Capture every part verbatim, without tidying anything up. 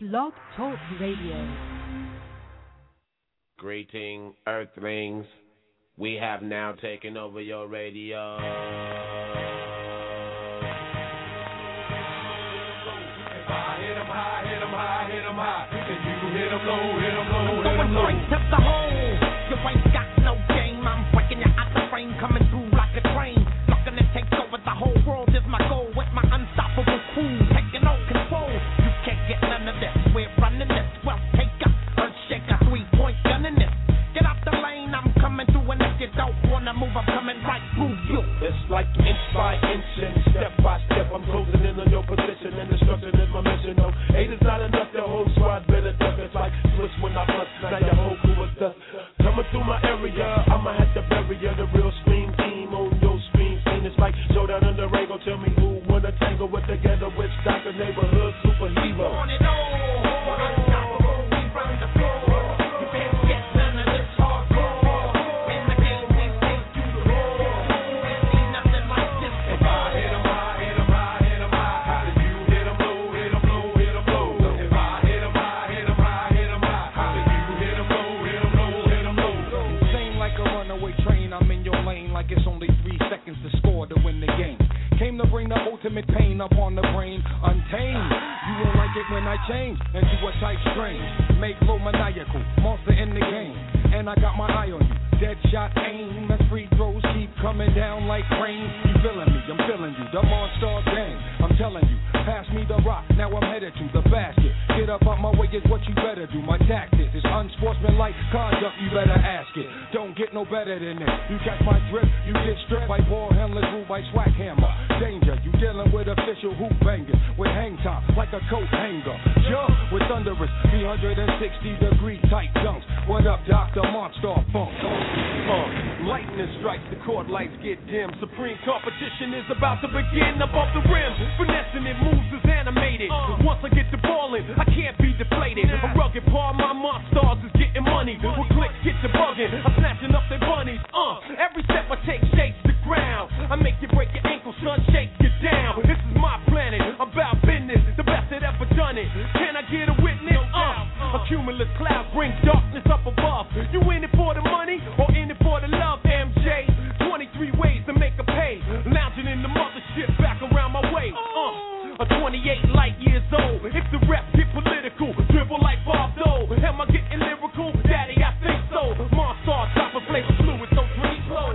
Blog Talk Radio. Greeting, Earthlings. We have now taken over your radio. If I hit 'em high, hit 'em high, hit 'em high. If you hit 'em low, hit 'em low, hit 'em low. Going straight to the hole. You ain't got no game. I'm breaking you out the frame, coming through like a train. Looking to take over the whole world is my goal. With my unstoppable crew, taking all control. You can't get none of this. We're running this. Well, take up, earth shaker, three-point gun in this. Get out the lane, I'm coming through, and if you don't wanna move, I'm coming right through you. It's like inch by inch and step by step. I'm closing in on your position, and destruction is my mission. No, eight is not enough. Your whole squad better duck. It's like switch when I bust. Now your whole crew is dust. Coming through my area, I'ma have to bury you. The real scream team on your screen scene. It's like showdown in the ring. Go tell me who wanna tangle with together with Doctor Neighborhood Superhero. On it all, unstoppable, we run the floor. You can't get none of this hardcore. In the game, we take you to war. Ain't seen nothing like this. If I hit 'em high, hit 'em high, hit 'em high. If you hit 'em low, hit 'em low, hit 'em low. If I hit 'em high, hit 'em high, hit 'em high. If you hit 'em low, hit 'em low, hit 'em low. Insane like a runaway train, I'm in your lane like it's only three seconds to score to win the game. Came to bring the ultimate pain upon the brain, untamed. You won't like it when I change into a type strange. Make low maniacal, monster in the game. And I got my eye on you, dead shot aim. As free throws keep coming down like rain. You feeling me, I'm feeling you, the monster gang. I'm telling you, pass me the rock, now I'm headed to the basket. Get up out my way is what you better do. My tactics is unsportsmanlike conduct, you better ask it. Don't get no better than this. You catch my drift, you get stripped by ball handlers, ruled by swag hammer. Danger, you dealing with official hoop bangers with hang time like a coat hanger. Jump with thunderous three hundred sixty degree tight dunks. What up, Doctor Monster Funk? Uh, lightning strikes, the court lights get dim. Supreme competition is about to begin above the rim. Finessing it moves is animated. Once I get the ball in, I can't be deflated. I'm rugged, part my monsters is getting money. With clicks, get the bugging. I'm snatching up their bunnies. Uh, every step I take shakes the ground. I make you break your ankle, son, shake you down. This is my planet, I'm about business, the best that ever done it. Can I get a witness? Uh, a cumulus cloud brings darkness up above. You in it for the money or in it for the love, M J? twenty-three ways to make a pay. Lounging in the mothership back around my way. Uh, a twenty-eight light years old. If the rep get political, dribble like Bob Dole. Am I getting lyrical? Daddy, I think so. Monster, top of flavor fluid, so dream flow.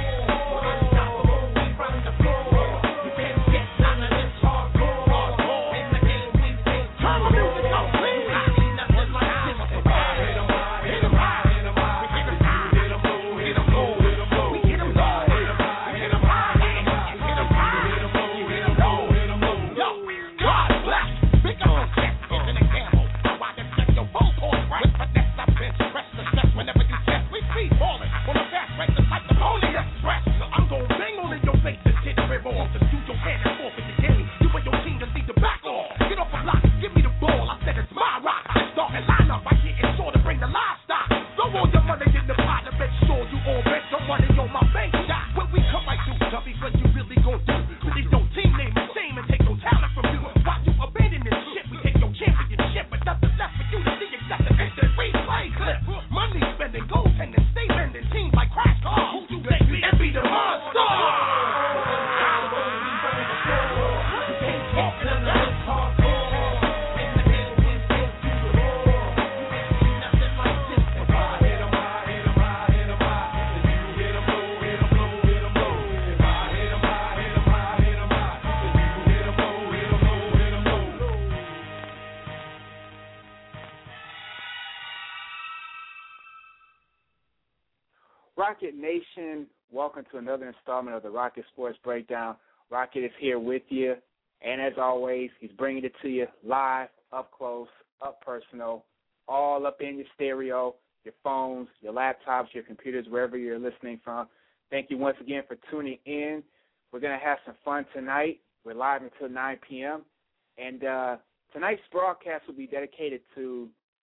Rocket Nation, welcome to another installment of the Rocket Sports Breakdown. Rocket is here with you, and as always, he's bringing it to you live, up close, up personal, all up in your stereo, your phones, your laptops, your computers, wherever you're listening from. Thank you once again for tuning in. We're going to have some fun tonight. We're live until nine p.m., and uh, tonight's broadcast will be dedicated to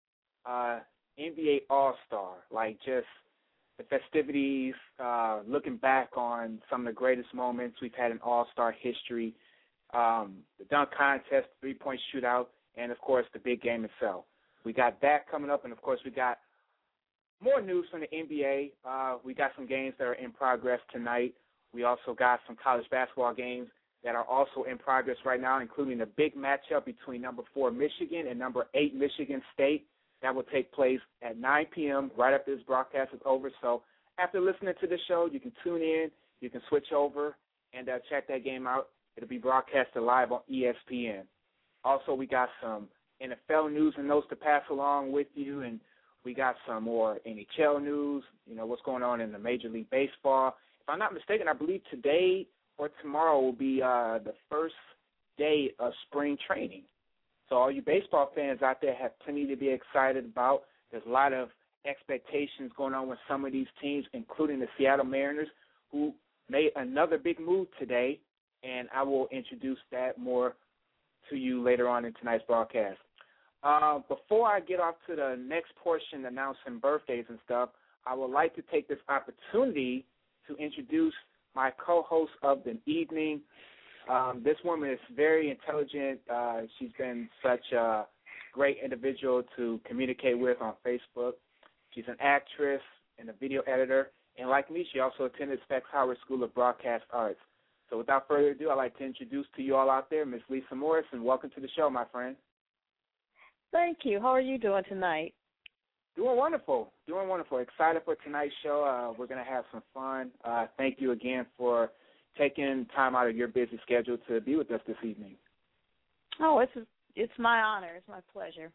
uh, N B A All-Star, like just the festivities, uh, looking back on some of the greatest moments we've had in All-Star history, um, the dunk contest, three-point shootout, and, of course, the big game itself. We got that coming up, and, of course, we got more news from the N B A. Uh, we got some games that are in progress tonight. We also got some college basketball games that are also in progress right now, including a big matchup between number four Michigan and number eight Michigan State. That will take place at nine p.m. right after this broadcast is over. So after listening to the show, you can tune in, you can switch over, and uh, check that game out. It'll be broadcasted live on E S P N. Also, we got some N F L news and notes to pass along with you, and we got some more N H L news, you know, what's going on in the Major League Baseball. If I'm not mistaken, I believe today or tomorrow will be uh, the first day of spring training. So all you baseball fans out there have plenty to be excited about. There's a lot of expectations going on with some of these teams, including the Seattle Mariners, who made another big move today, and I will introduce that more to you later on in tonight's broadcast. Uh, before I get off to the next portion announcing birthdays and stuff, I would like to take this opportunity to introduce my co-host of the evening. Um, this woman is very intelligent. Uh, she's been such a great individual to communicate with on Facebook. She's an actress and a video editor. And like me, she also attended Specs Howard School of Broadcast Arts. So without further ado, I'd like to introduce to you all out there Miss Lisa Morris, and welcome to the show, my friend. Thank you. How are you doing tonight? Doing wonderful. Doing wonderful. Excited for tonight's show. Uh, we're going to have some fun. Uh, thank you again for taking time out of your busy schedule to be with us this evening. Oh, it's it's my honor. It's my pleasure.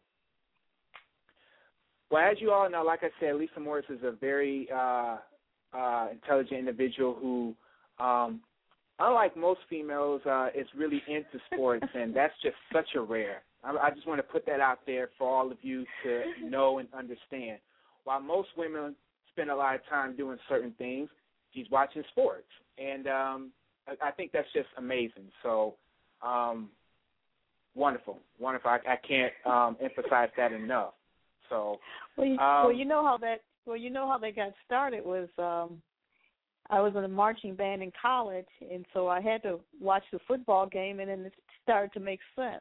Well, as you all know, like I said, Lisa Morris is a very uh, uh, intelligent individual who, um, unlike most females, uh, is really into sports, and that's just such a rare. I, I just want to put that out there for all of you to know and understand. While most women spend a lot of time doing certain things, she's watching sports, and um, I, I think that's just amazing. So, um, wonderful, wonderful. I, I can't um, emphasize that enough. So, well, you, um, well, you know how that well, you know how they got started was um, I was in a marching band in college, and so I had to watch the football game, and then it started to make sense.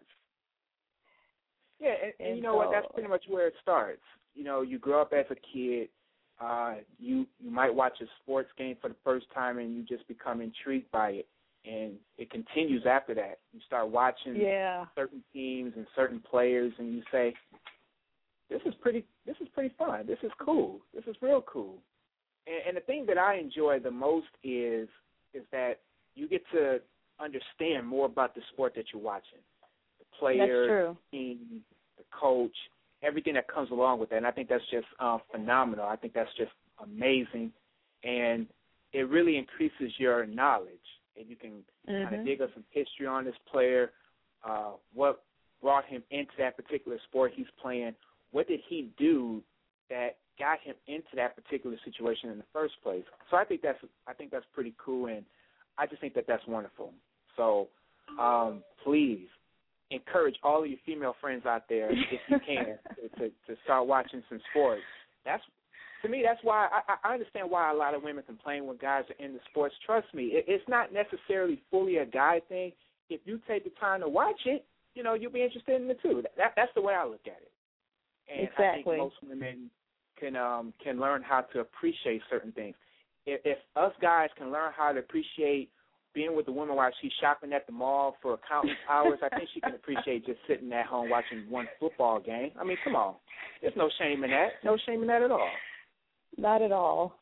Yeah, and, and, and you know so, what? That's pretty much where it starts. You know, you grow up as a kid. Uh, you you might watch a sports game for the first time, and you just become intrigued by it, and it continues after that. You start watching yeah. certain teams and certain players, and you say, "This is pretty. This is pretty fun. This is cool. This is real cool." And, and the thing that I enjoy the most is is that you get to understand more about the sport that you're watching. Player, team, the coach, everything that comes along with that. And I think that's just uh, phenomenal. I think that's just amazing. And it really increases your knowledge. And you can mm-hmm. kind of dig up some history on this player, uh, what brought him into that particular sport he's playing, what did he do that got him into that particular situation in the first place. So I think that's I think that's pretty cool, and I just think that that's wonderful. So um, please, encourage all of your female friends out there, if you can, to, to start watching some sports. That's to me. That's why I, I understand why a lot of women complain when guys are into sports. Trust me, it, it's not necessarily fully a guy thing. If you take the time to watch it, you know you'll be interested in it too. That, that's the way I look at it. And exactly. I think most women can um, can learn how to appreciate certain things. If, if us guys can learn how to appreciate being with a woman while she's shopping at the mall for countless hours, I think she can appreciate just sitting at home watching one football game. I mean, come on. There's no shame in that. No shame in that at all. Not at all.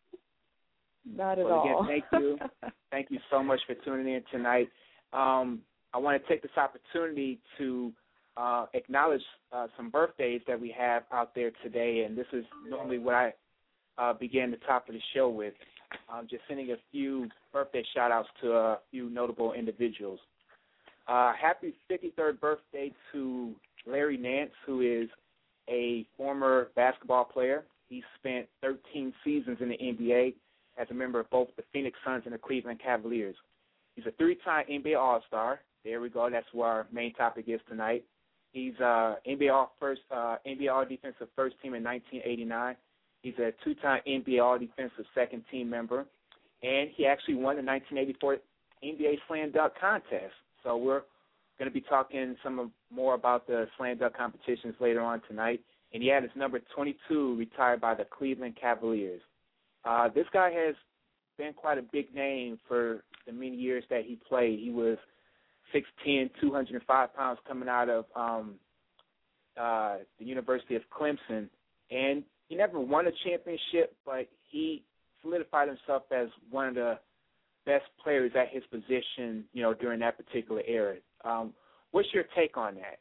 Not at well, all. Again, thank you. Thank you so much for tuning in tonight. Um, I want to take this opportunity to uh, acknowledge uh, some birthdays that we have out there today, and this is normally what I uh, began the top of the show with. Um, just sending a few birthday shout-outs to a few notable individuals. Uh, happy fifty-third birthday to Larry Nance, who is a former basketball player. He spent thirteen seasons in the N B A as a member of both the Phoenix Suns and the Cleveland Cavaliers. He's a three-time N B A All-Star. There we go. That's what our main topic is tonight. He's uh, N B A All First, uh, N B A All Defensive First Team in nineteen eighty-nine. He's a two-time N B A All-Defensive Second Team member, and he actually won the nineteen eighty-four N B A Slam Dunk Contest. So we're going to be talking some of more about the slam dunk competitions later on tonight, and he had his number twenty-two retired by the Cleveland Cavaliers. Uh, this guy has been quite a big name for the many years that he played. He was six ten, two hundred five pounds coming out of um, uh, the University of Clemson, and he never won a championship, but he solidified himself as one of the best players at his position, you know, during that particular era. Um, what's your take on that?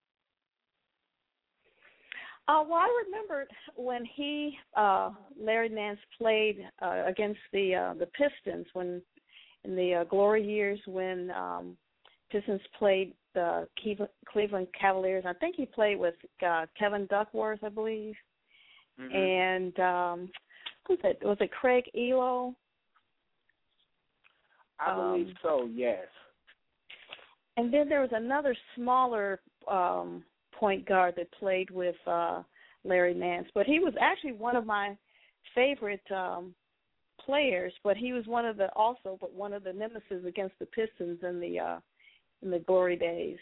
Uh, well, I remember when he, uh, Larry Nance, played uh, against the uh, the Pistons when in the uh, glory years when um, Pistons played the Cleveland Cavaliers. I think he played with uh, Kevin Duckworth, I believe, mm-hmm. and um, who's it? Was it Craig Elo? I believe um, so. Yes. And then there was another smaller um, point guard that played with uh, Larry Nance, but he was actually one of my favorite um, players. But he was one of the also, but one of the nemesis against the Pistons in the uh, in the glory days.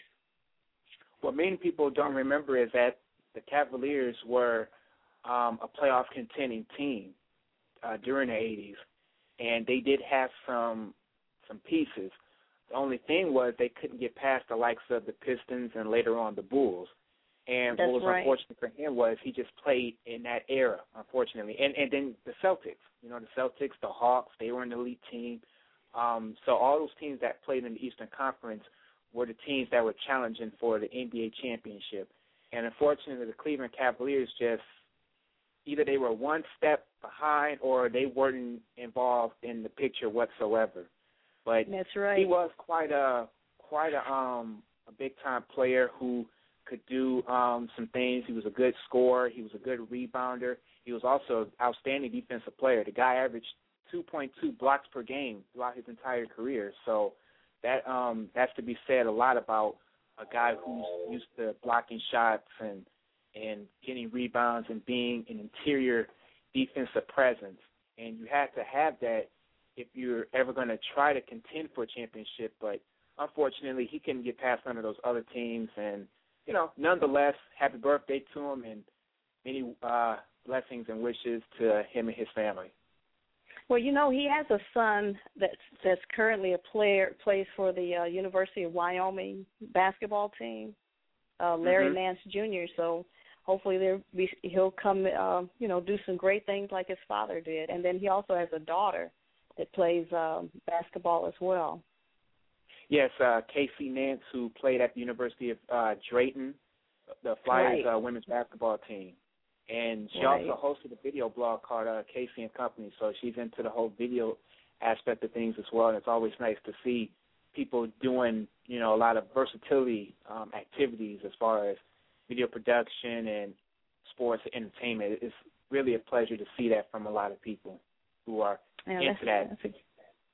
What many people don't remember is that the Cavaliers were um, a playoff contending team uh, during the eighties, and they did have some some pieces. The only thing was they couldn't get past the likes of the Pistons and later on the Bulls. And That's what was right. unfortunate for him was he just played in that era, unfortunately. And and then the Celtics, you know, the Celtics, the Hawks, they were an elite team. Um, so all those teams that played in the Eastern Conference were the teams that were challenging for the N B A championship. And unfortunately, the Cleveland Cavaliers just either they were one step behind or they weren't involved in the picture whatsoever. But That's right. he was quite a quite a um a big time player who could do um, some things. He was a good scorer. He was a good rebounder. He was also an outstanding defensive player. The guy averaged two point two blocks per game throughout his entire career. So that um, that's to be said a lot about a guy who's used to blocking shots and and getting rebounds and being an interior defensive presence. And you have to have that if you're ever going to try to contend for a championship. But unfortunately, he couldn't get past none of those other teams. And you know, nonetheless, happy birthday to him and many uh, blessings and wishes to him and his family. Well, you know, he has a son that's that's currently a player, plays for the uh, University of Wyoming basketball team, uh, Larry mm-hmm. Nance Junior So hopefully there be, he'll come, uh, you know, do some great things like his father did. And then he also has a daughter that plays um, basketball as well. Yes, uh, Casey Nance, who played at the University of uh, Drayton, the Flyers right. uh, women's basketball team. And she right. also hosted a video blog called uh, Casey and Company, so she's into the whole video aspect of things as well. And it's always nice to see people doing, you know, a lot of versatility um, activities as far as video production and sports and entertainment. It's really a pleasure to see that from a lot of people who are yeah, into that. That's a-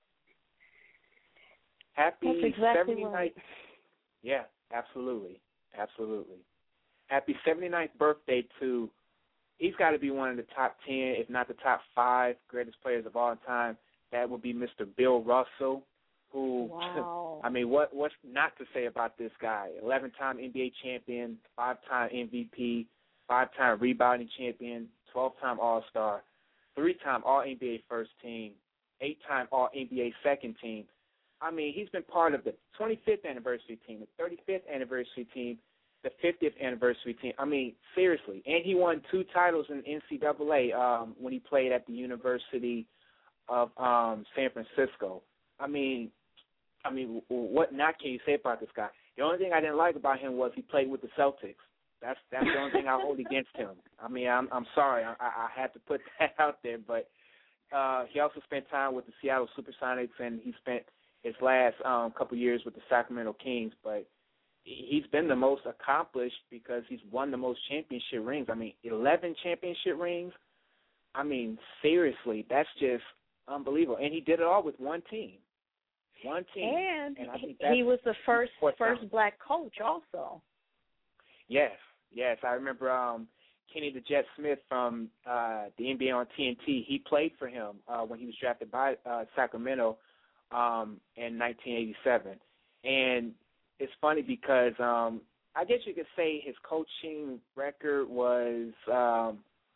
Happy That's exactly seventy-ninth. Right. Yeah, absolutely, absolutely. Happy seventy-ninth birthday to. He's got to be one of the top ten, if not the top five, greatest players of all time. That would be Mister Bill Russell, who. Wow. I mean, what what's not to say about this guy? eleven-time N B A champion, five-time M V P, five-time rebounding champion, twelve-time All-Star, three-time All-N B A first team, eight-time All-N B A second team. I mean, he's been part of the twenty-fifth anniversary team, the thirty-fifth anniversary team, the fiftieth anniversary team. I mean, seriously. And he won two titles in N C double A um, when he played at the University of um, San Francisco. I mean, I mean, what not can you say about this guy? The only thing I didn't like about him was he played with the Celtics. That's that's the only thing I hold against him. I mean, I'm I'm sorry, I, I had to put that out there, but uh, he also spent time with the Seattle SuperSonics, and he spent his last um, couple years with the Sacramento Kings, but he's been the most accomplished because he's won the most championship rings. I mean, eleven championship rings. I mean, seriously, that's just unbelievable. And he did it all with one team. One team. And, and I think he was the first first time. black coach also. Yes, yes. I remember um, Kenny the Jet Smith from uh, the N B A on T N T. He played for him uh, when he was drafted by uh, Sacramento um, in nineteen eighty-seven. And it's funny because um, I guess you could say his coaching record was um,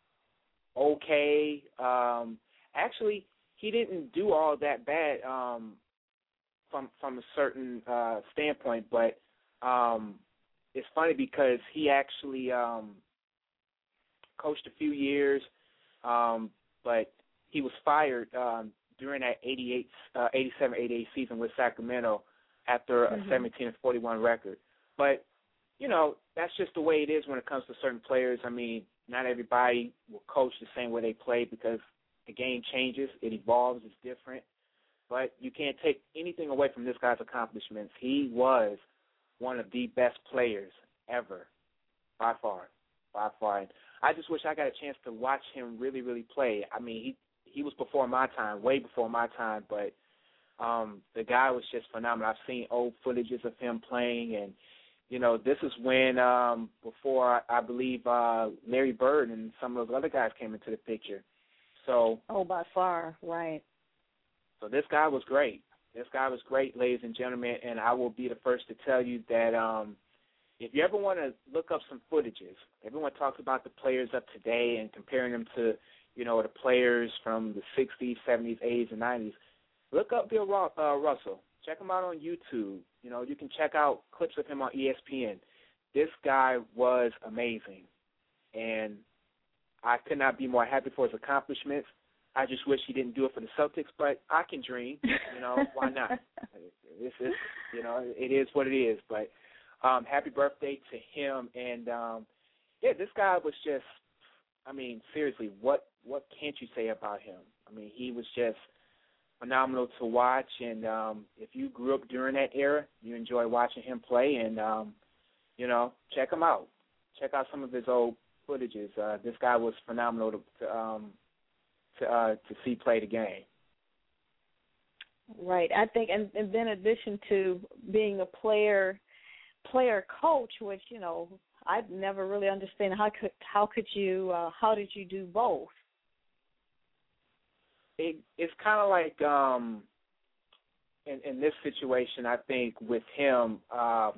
okay. Um, actually, he didn't do all that bad um, from from a certain uh, standpoint, but um, it's funny because he actually um, coached a few years, um, but he was fired um, during that eighty-eight, uh, eighty-seven eighty-eight season with Sacramento after mm-hmm. a seventeen and forty-one record. But, you know, that's just the way it is when it comes to certain players. I mean, not everybody will coach the same way they play because the game changes, it evolves, it's different. But you can't take anything away from this guy's accomplishments. He was one of the best players ever, by far, by far. And I just wish I got a chance to watch him really, really play. I mean, he he was before my time, way before my time, but um, the guy was just phenomenal. I've seen old footages of him playing, and, you know, this is when, um, before, I, I believe, uh, Larry Bird and some of those other guys came into the picture. So, oh, by far, right. So this guy was great. This guy was great, ladies and gentlemen, and I will be the first to tell you that um, if you ever want to look up some footages, everyone talks about the players of today and comparing them to, you know, the players from the sixties, seventies, eighties, and nineties. Look up Bill uh, Russell. Check him out on YouTube. You know, you can check out clips of him on E S P N. This guy was amazing, and I could not be more happy for his accomplishments. I just wish he didn't do it for the Celtics, but I can dream. You know, why not? This is, you know, it is what it is. But um, happy birthday to him. And, um, yeah, this guy was just, I mean, seriously, what, what can't you say about him? I mean, he was just phenomenal to watch. And um, if you grew up during that era, you enjoy watching him play. And, um, you know, check him out. Check out some of his old footages. Uh, this guy was phenomenal to, to um, to uh, to see play the game. Right. I think, and, and then in addition to being a player, player coach, which, you know, I'd never really understand how could how could you uh, how did you do both? It, it's kind of like um, in in this situation, I think with him, um,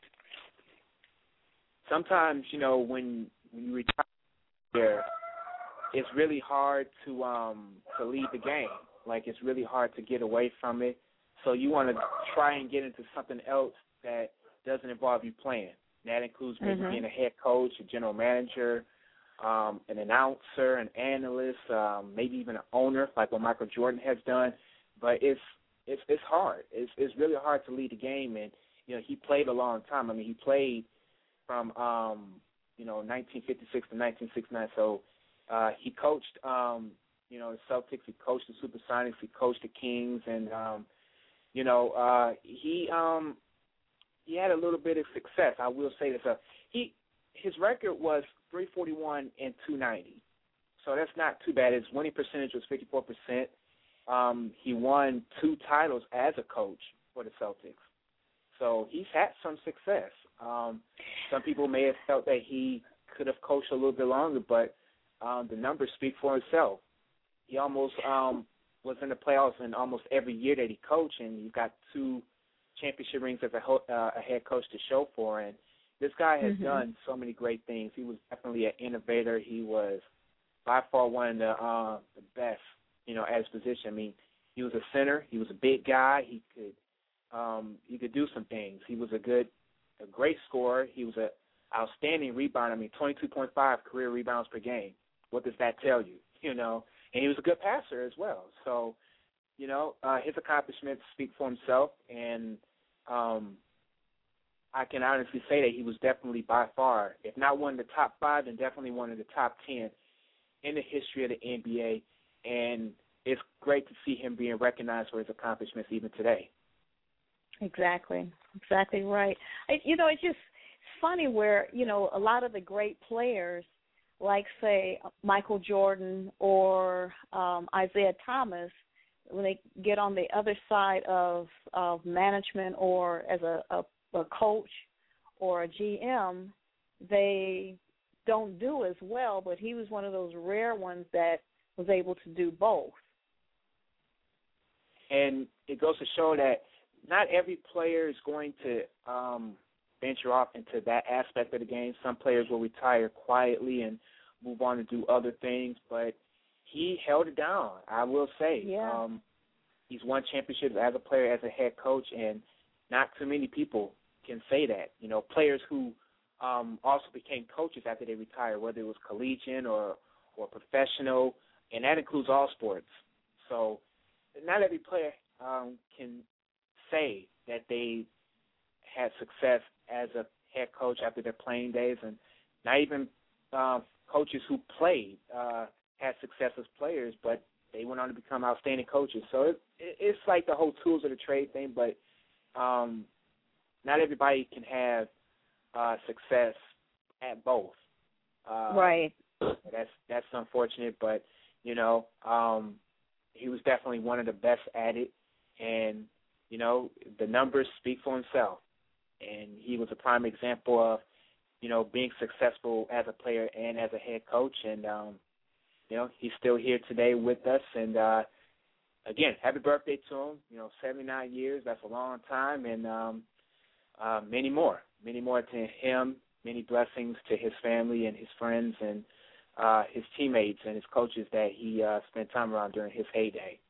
sometimes, you know, when when you retire, it's really hard to um to lead the game. Like, it's really hard to get away from it. So you want to try and get into something else that doesn't involve you playing. That includes maybe Mm-hmm. being a head coach, a general manager, um, an announcer, an analyst, um, maybe even an owner, like what Michael Jordan has done. But it's it's it's hard. It's it's really hard to lead the game. And, you know, he played a long time. I mean, he played from um you know nineteen fifty-six to nineteen sixty-nine. So. Uh, he coached, um, you know, the Celtics. He coached the Supersonics. He coached the Kings, and um, you know, uh, he um, he had a little bit of success. I will say this: uh, he his record was three forty-one and two ninety, so that's not too bad. His winning percentage was fifty-four percent. Um, he won two titles as a coach for the Celtics, so he's had some success. Um, some people may have felt that he could have coached a little bit longer, but Um, the numbers speak for himself. He almost um, was in the playoffs in almost every year that he coached, and you've got two championship rings as a, ho- uh, a head coach to show for. And this guy has mm-hmm. done so many great things. He was definitely an innovator. He was by far one of the, uh, the best, you know, at his position. I mean, he was a center. He was a big guy. He could um, he could do some things. He was a good, a great scorer. He was a outstanding rebounder. I mean, twenty-two point five career rebounds per game. What does that tell you? You know, and he was a good passer as well. So, you know, uh, his accomplishments speak for himself, and um, I can honestly say that he was definitely by far, if not one of the top five, then definitely one of the top ten in the history of the N B A. And it's great to see him being recognized for his accomplishments even today. Exactly, exactly right. I, you know, it's just funny where, you know, a lot of the great players, like, say, Michael Jordan or um, Isaiah Thomas, when they get on the other side of, of management or as a, a, a coach or a G M, they don't do as well, but he was one of those rare ones that was able to do both. And it goes to show that not every player is going to um, venture off into that aspect of the game. Some players will retire quietly and move on to do other things, but he held it down, I will say. Yeah. Um, he's won championships as a player, as a head coach, and not too many people can say that. You know, players who um, also became coaches after they retired, whether it was collegiate or, or professional, and that includes all sports. So not every player um, can say that they had success as a head coach after their playing days, and not even uh, coaches who played uh, had success as players, but they went on to become outstanding coaches. So it, it, it's like the whole tools of the trade thing, but um, not everybody can have uh, success at both. Uh, right. That's that's unfortunate, but, you know, um, he was definitely one of the best at it, and, you know, the numbers speak for himself. And he was a prime example of, you know, being successful as a player and as a head coach. And, um, you know, he's still here today with us. And, uh, again, happy birthday to him. You know, seventy-nine years, that's a long time. And um, uh, many more, many more to him, many blessings to his family and his friends and uh, his teammates and his coaches that he uh, spent time around during his heyday.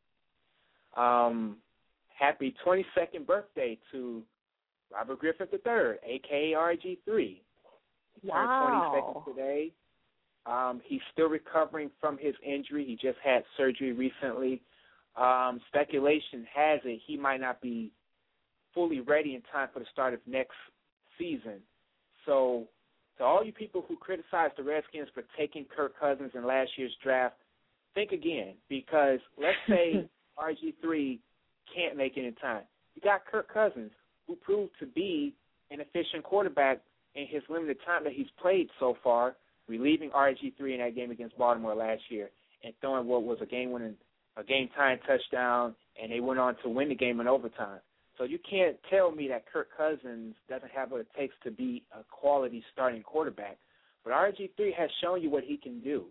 Um, happy twenty-second birthday to Robert Griffin the third, a k a. R G three. He wow. turned twenty-second today. Um, he's still recovering from his injury. He just had surgery recently. Um, speculation has it he might not be fully ready in time for the start of next season. So to all you people who criticize the Redskins for taking Kirk Cousins in last year's draft, think again, because let's say R G three can't make it in time. You got Kirk Cousins, who proved to be an efficient quarterback in his limited time that he's played so far, relieving R G three in that game against Baltimore last year and throwing what was a game-winning, a game-tying touchdown, and they went on to win the game in overtime. So you can't tell me that Kirk Cousins doesn't have what it takes to be a quality starting quarterback. But R G three has shown you what he can do.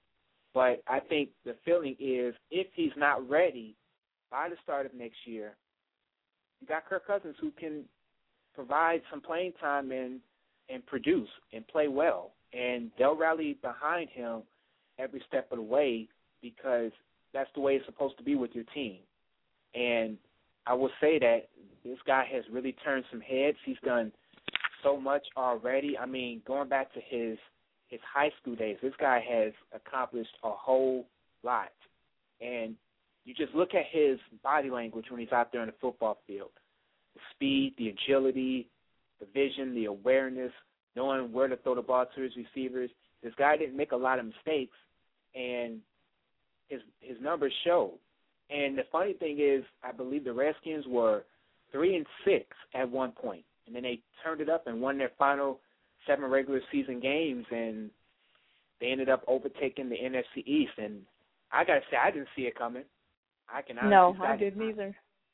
But I think the feeling is if he's not ready by the start of next year, you got Kirk Cousins who can provide some playing time and, and produce and play well. And they'll rally behind him every step of the way because that's the way it's supposed to be with your team. And I will say that this guy has really turned some heads. He's done so much already. I mean, going back to his his high school days, this guy has accomplished a whole lot. And you just look at his body language when he's out there on the football field. The speed, the agility, the vision, the awareness, knowing where to throw the ball to his receivers. This guy didn't make a lot of mistakes, and his his numbers show. And the funny thing is, I believe the Redskins were three and six at one point, and then they turned it up and won their final seven regular season games, and they ended up overtaking the N F C East. And I gotta say, I didn't see it coming. I can honestly no, say I didn't either.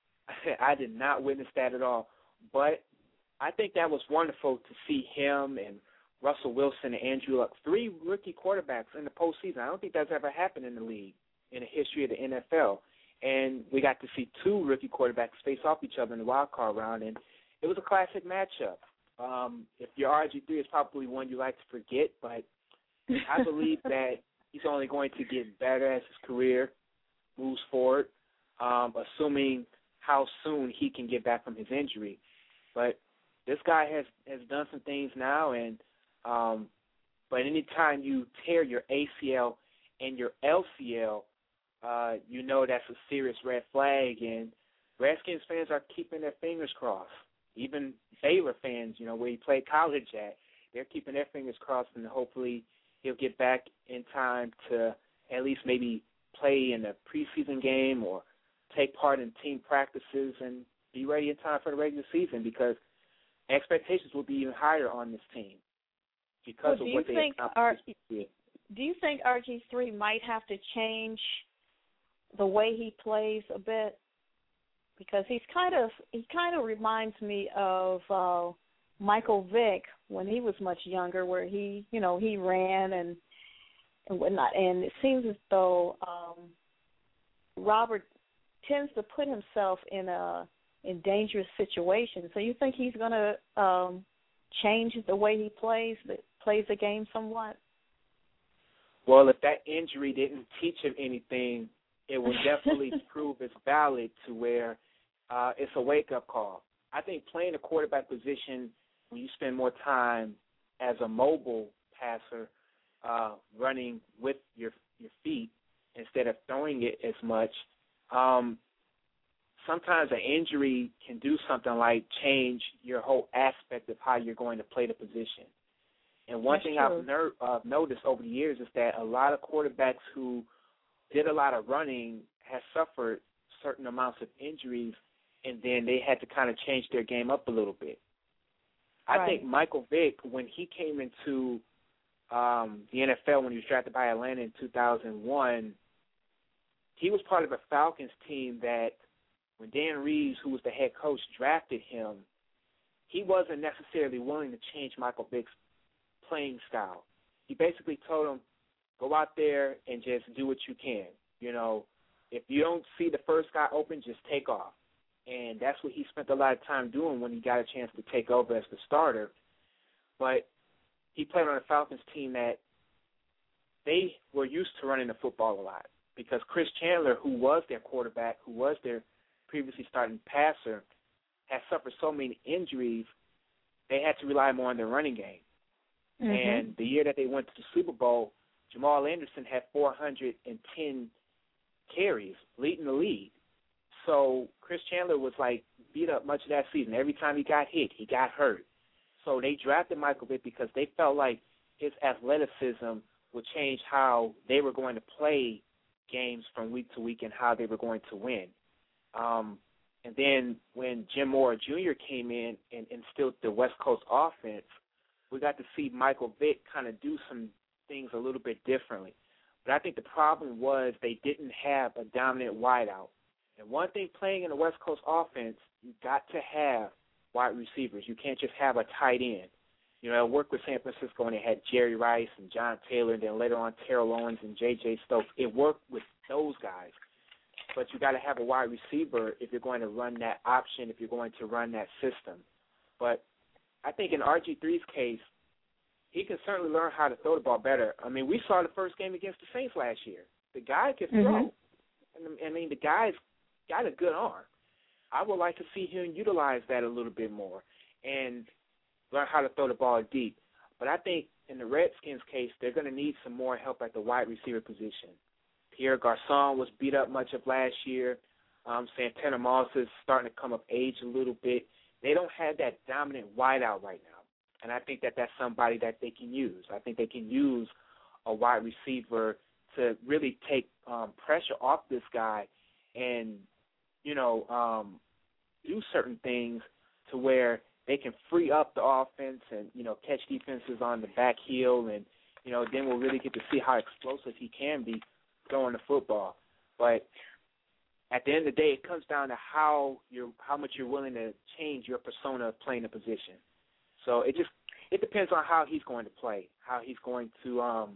I did not witness that at all. But I think that was wonderful to see him and Russell Wilson and Andrew Luck, three rookie quarterbacks in the postseason. I don't think that's ever happened in the league in the history of the N F L. And we got to see two rookie quarterbacks face off each other in the wild card round, and it was a classic matchup. Um, if you're R G three, it's probably one you like to forget, but I believe that he's only going to get better as his career moves forward, um, assuming how soon he can get back from his injury. But this guy has, has done some things now, and um, but any time you tear your A C L and your L C L, uh, you know that's a serious red flag, and Redskins fans are keeping their fingers crossed. Even Baylor fans, you know, where he played college at, they're keeping their fingers crossed, and hopefully he'll get back in time to at least maybe play in a preseason game or take part in team practices and be ready in time for the regular season, because expectations will be even higher on this team because well, of what they accomplished. Do you think R G three might have to change the way he plays a bit? Because he's kind of he kind of reminds me of uh, Michael Vick when he was much younger, where he you know he ran and and whatnot. And it seems as though um, Robert tends to put himself in a in dangerous situations. So you think he's going to um, change the way he plays the, plays the game somewhat? Well, if that injury didn't teach him anything, it will definitely prove it's valid to where uh, it's a wake-up call. I think playing the quarterback position when you spend more time as a mobile passer, uh, running with your your feet instead of throwing it as much, um, sometimes an injury can do something like change your whole aspect of how you're going to play the position. And one That's thing true. I've ner- uh, noticed over the years is that a lot of quarterbacks who did a lot of running have suffered certain amounts of injuries, and then they had to kind of change their game up a little bit. I Right. think Michael Vick, when he came into um, the N F L when he was drafted by Atlanta in two thousand one, he was part of a Falcons team that when Dan Reeves, who was the head coach, drafted him, he wasn't necessarily willing to change Michael Vick's playing style. He basically told him, go out there and just do what you can. You know, if you don't see the first guy open, just take off. And that's what he spent a lot of time doing when he got a chance to take over as the starter. But he played on a Falcons team that they were used to running the football a lot because Chris Chandler, who was their quarterback, who was their previously starting passer, had suffered so many injuries, they had to rely more on their running game. Mm-hmm. And the year that they went to the Super Bowl, Jamal Anderson had four hundred ten carries, leading the league. So Chris Chandler was, like, beat up much of that season. Every time he got hit, he got hurt. So they drafted Michael Vick because they felt like his athleticism would change how they were going to play games from week to week and how they were going to win. Um, and then when Jim Mora Junior came in and instilled the West Coast offense, we got to see Michael Vick kind of do some things a little bit differently. But I think the problem was they didn't have a dominant wideout. And one thing playing in the West Coast offense, you got to have wide receivers. You can't just have a tight end. You know, I worked with San Francisco and they had Jerry Rice and John Taylor, and then later on Terrell Owens and J J Stokes. It worked with those guys. But you got to have a wide receiver if you're going to run that option, if you're going to run that system. But I think in R G three's case, he can certainly learn how to throw the ball better. I mean, we saw the first game against the Saints last year. The guy can throw. Mm-hmm. I mean, the guy's got a good arm. I would like to see him utilize that a little bit more and learn how to throw the ball deep. But I think in the Redskins' case, they're going to need some more help at the wide receiver position. Pierre Garçon was beat up much of last year. Um, Santana Moss is starting to come of age a little bit. They don't have that dominant wideout right now. And I think that that's somebody that they can use. I think they can use a wide receiver to really take um, pressure off this guy and, you know, um, do certain things to where they can free up the offense and, you know, catch defenses on the back heel. And, you know, then we'll really get to see how explosive he can be throwing the football. But at the end of the day, it comes down to how you're, how much you're willing to change your persona of playing the position. So it just it depends on how he's going to play, how he's going to um,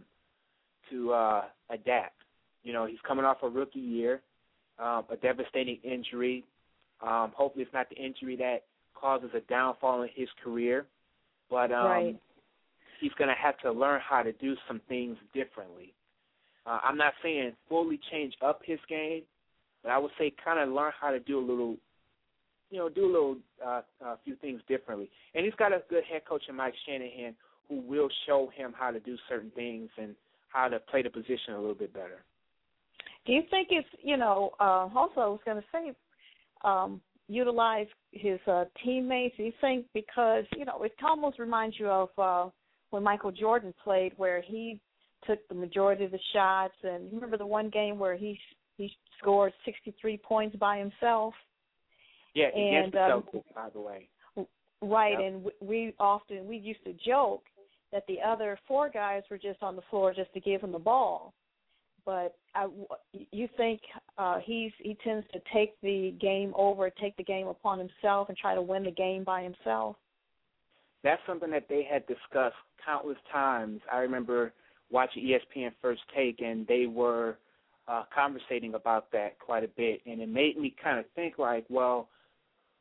to uh, adapt. You know, he's coming off a rookie year, um, a devastating injury. Um, hopefully, it's not the injury that causes a downfall in his career, but um, right. he's going to have to learn how to do some things differently. Uh, I'm not saying fully change up his game, but I would say kind of learn how to do a little. You know, do a little, uh, a few things differently. And he's got a good head coach in Mike Shanahan who will show him how to do certain things and how to play the position a little bit better. Do you think it's, you know, uh, also I was going to say, um, utilize his uh, teammates? Do you think because, you know, it almost reminds you of uh, when Michael Jordan played where he took the majority of the shots. And you remember the one game where he he scored sixty-three points by himself? Yeah, and against the um, Celtics, by the way. Right, yep. and we often, we used to joke that the other four guys were just on the floor just to give him the ball. But I, you think uh, he's he tends to take the game over, take the game upon himself and try to win the game by himself? That's something that they had discussed countless times. I remember watching E S P N First Take, and they were uh, conversating about that quite a bit. And it made me kind of think like, well,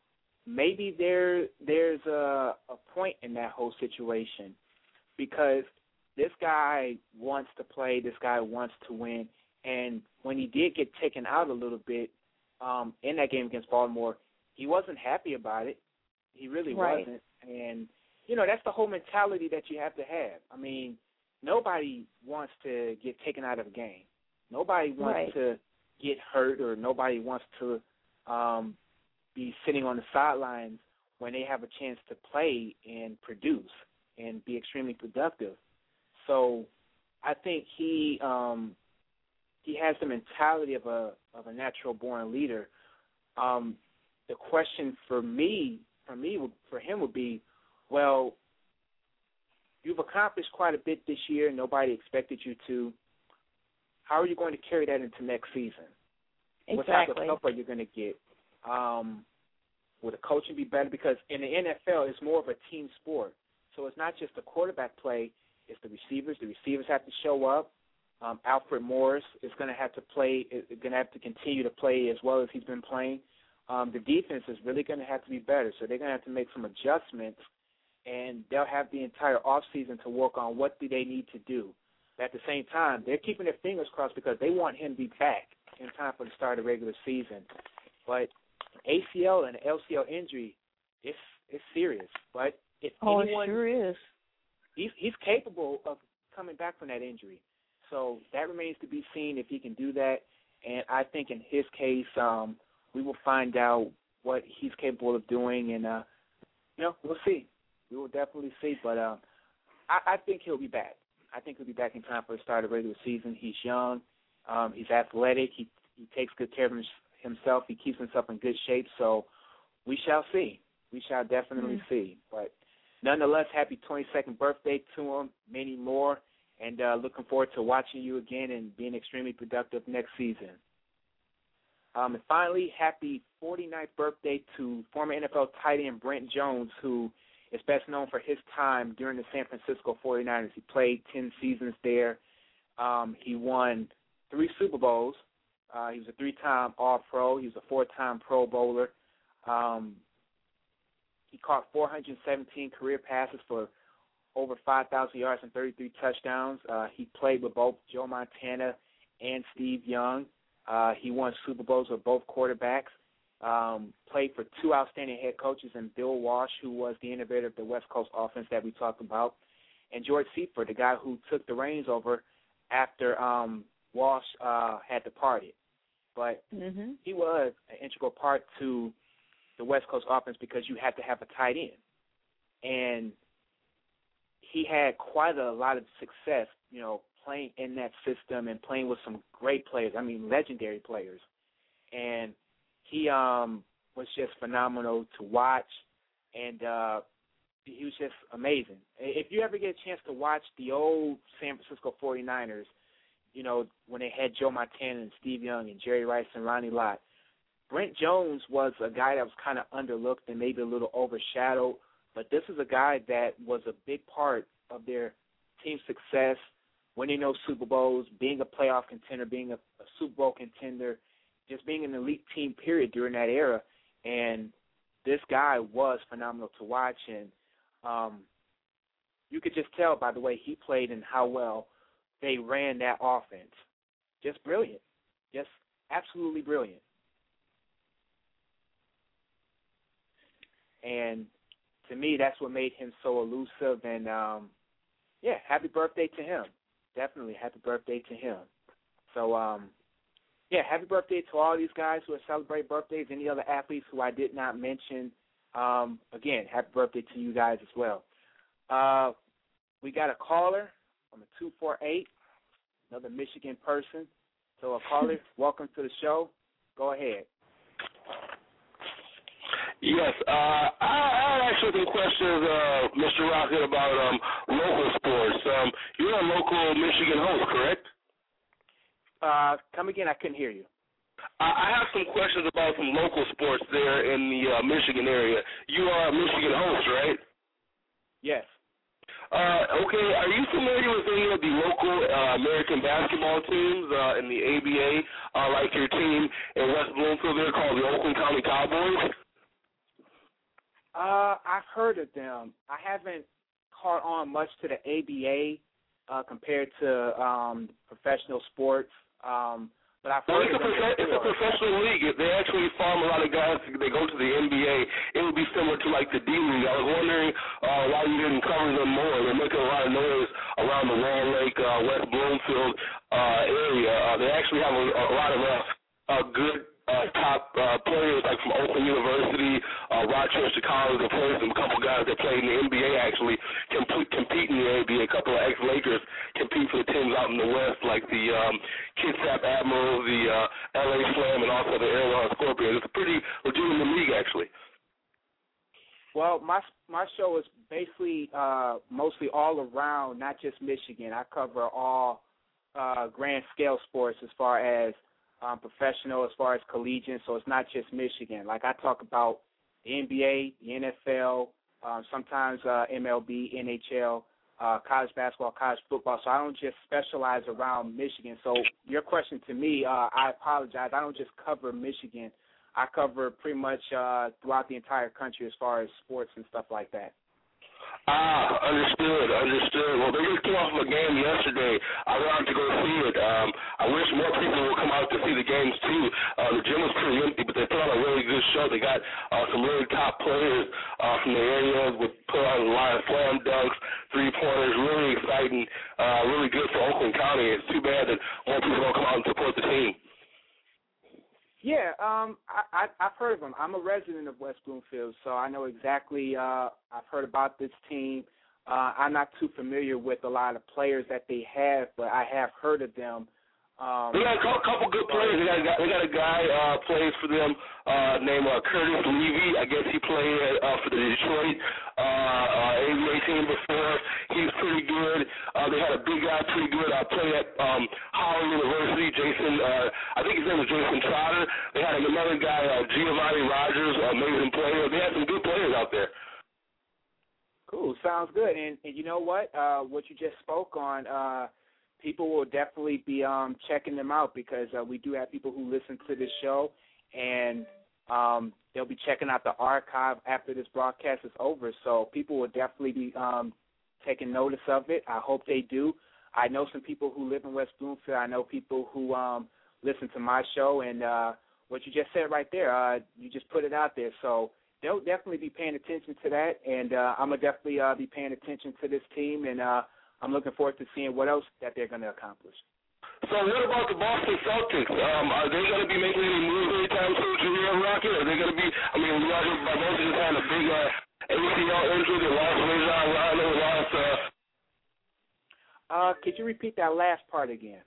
maybe there there's a, a point in that whole situation because this guy wants to play, this guy wants to win, and when he did get taken out a little bit um, in that game against Baltimore, he wasn't happy about it. He really right. wasn't. And, you know, that's the whole mentality that you have to have. I mean, nobody wants to get taken out of a game. Nobody wants right. to get hurt or nobody wants to um, be sitting on the sidelines when they have a chance to play and produce and be extremely productive. So I think he um, he has the mentality of a of a natural born leader. Um, the question for me, for me, for him would be, well, you've accomplished quite a bit this year. Nobody expected you to. How are you going to carry that into next season? Exactly. What type of help are you going to get? Um, will the coaching be better? Because in the N F L, it's more of a team sport. So it's not just the quarterback play. It's the receivers. The receivers have to show up. Um, Alfred Morris is going to have to play, is going to have to continue to play as well as he's been playing. Um, the defense is really going to have to be better. So they're going to have to make some adjustments, and they'll have the entire offseason to work on what do they need to do. But at the same time, they're keeping their fingers crossed because they want him to be back in time for the start of the regular season. But A C L and L C L injury, it's it's serious. But if oh, anyone, it sure is. He's he's capable of coming back from that injury. So that remains to be seen if he can do that. And I think in his case, um, we will find out what he's capable of doing, and uh, you know, we'll see. We will definitely see. But uh, I, I think he'll be back. I think he'll be back in time for the start of the regular season. He's young. Um, he's athletic. He he takes good care of himself. He keeps himself in good shape. So we shall see. We shall definitely mm-hmm. see. But nonetheless, happy twenty-second birthday to him. Many more. And uh, looking forward to watching you again and being extremely productive next season. Um, and finally, happy forty-ninth birthday to former N F L tight end Brent Jones, who is best known for his time during the San Francisco forty-niners. He played ten seasons there. Um, he won three Super Bowls. Uh, he was a three-time All-Pro. He was a four-time Pro Bowler. Um, he caught four hundred seventeen career passes for over five thousand yards and thirty-three touchdowns. Uh, he played with both Joe Montana and Steve Young. Uh, he won Super Bowls with both quarterbacks. Um, played for two outstanding head coaches, and Bill Walsh, who was the innovator of the West Coast offense that we talked about, and George Seifert, the guy who took the reins over after um, Walsh uh, had departed. But mm-hmm. he was an integral part to the West Coast offense because you had to have a tight end. And he had quite a lot of success, you know, playing in that system and playing with some great players, I mean legendary players. And he um, was just phenomenal to watch, and uh, he was just amazing. If you ever get a chance to watch the old San Francisco forty-niners, you know, when they had Joe Montana and Steve Young and Jerry Rice and Ronnie Lott, Brent Jones was a guy that was kind of underlooked and maybe a little overshadowed, but this is a guy that was a big part of their team success, winning those Super Bowls, being a playoff contender, being a, a Super Bowl contender, just being an elite team, period, during that era. And this guy was phenomenal to watch, and um, you could just tell by the way he played and how well they ran that offense. Just brilliant. Just absolutely brilliant. And to me, that's what made him so elusive. And, um, yeah, happy birthday to him. Definitely happy birthday to him. So, um, yeah, happy birthday to all these guys who are celebrating birthdays, any other athletes who I did not mention. Um, again, happy birthday to you guys as well. Uh, we got a caller on the two four eight, another Michigan person. So, a caller, welcome to the show. Go ahead. Yes, uh, I, I had actually some questions, uh, Mister Rocket, about um, local sports. Um, you're a local Michigan host, correct? Uh, come again, I couldn't hear you. I, I have some questions about some local sports there in the uh, Michigan area. You are a Michigan host, right? Yes. Uh, okay, are you familiar with any of the local uh, American basketball teams uh, in the A B A, uh, like your team in West Bloomfield there called the Oakland County Cowboys? Uh, I've heard of them. I haven't caught on much to the A B A uh, compared to um, professional sports. Um, but I've well, heard it's of a, them prof- it's a professional league. If they actually farm a lot of guys, they go to the N B A. It would be similar to like the D League. I was wondering uh, why you didn't cover them more. They're making a lot of noise around the Wall Lake, uh, West Bloomfield uh, area. Uh, they actually have a, a lot of uh, uh, good uh, top uh, players, like from Oakland University, uh, Rochester College. They played some couple guys that played in the N B A actually compete, compete in the N B A. A couple of ex-Lakers compete for the teams out in the West, like the um, Kitsap Admirals, the uh, L A Slam, and also the Arizona Scorpions. It's a pretty legitimate league, actually. Well, my my show is basically uh, mostly all around, not just Michigan. I cover all uh, grand scale sports as far as um, professional, as far as collegiate. So it's not just Michigan. Like I talk about the N B A, the N F L, um, sometimes uh, M L B, N H L, uh, college basketball, college football. So I don't just specialize around Michigan. So your question to me, uh, I apologize. I don't just cover Michigan. I cover pretty much uh, throughout the entire country as far as sports and stuff like that. Ah, understood, understood. Well, they just came off of a game yesterday. I wanted to go see it. Um, I wish more people would come out to see the games, too. Uh, the gym was pretty empty, but they put on a really good show. They got uh, some really top players uh, from the area with put on a lot of slam dunks, three-pointers, really exciting, uh, really good for Oakland County. It's too bad that more people don't come out and support the team. Yeah, um, I, I, I've heard of them. I'm a resident of West Bloomfield, so I know exactly. Uh, I've heard about this team. Uh, I'm not too familiar with a lot of players that they have, but I have heard of them. Um, they got a couple, couple good players. They got a guy, they got a guy uh, plays for them uh, named uh, Curtis Levy. I guess he played uh, for the Detroit uh, uh, A B A team before. He's pretty good. Uh, they had a big guy, pretty good. I uh, played at um, Howard University. Jason, uh, I think his name was Jason Trotter. They had another guy, uh, Giovanni Rogers, amazing player. They had some good players out there. Cool, sounds good. And, and you know what? Uh, what you just spoke on. Uh, People will definitely be um, checking them out because uh, we do have people who listen to this show, and um, they'll be checking out the archive after this broadcast is over. So people will definitely be um, taking notice of it. I hope they do. I know some people who live in West Bloomfield. I know people who um, listen to my show, and uh, what you just said right there, uh, you just put it out there. So they'll definitely be paying attention to that, and uh, I'm going to definitely uh, be paying attention to this team, and uh, I'm looking forward to seeing what else that they're going to accomplish. So what about the Boston Celtics? Um, are they going to be making any moves anytime soon, Junior Rocket? Are they going to be, I mean, Roger Barbosa just had a big uh, A C L injury. They lost Rajon Rondo, lost. Uh... Uh, could you repeat that last part again?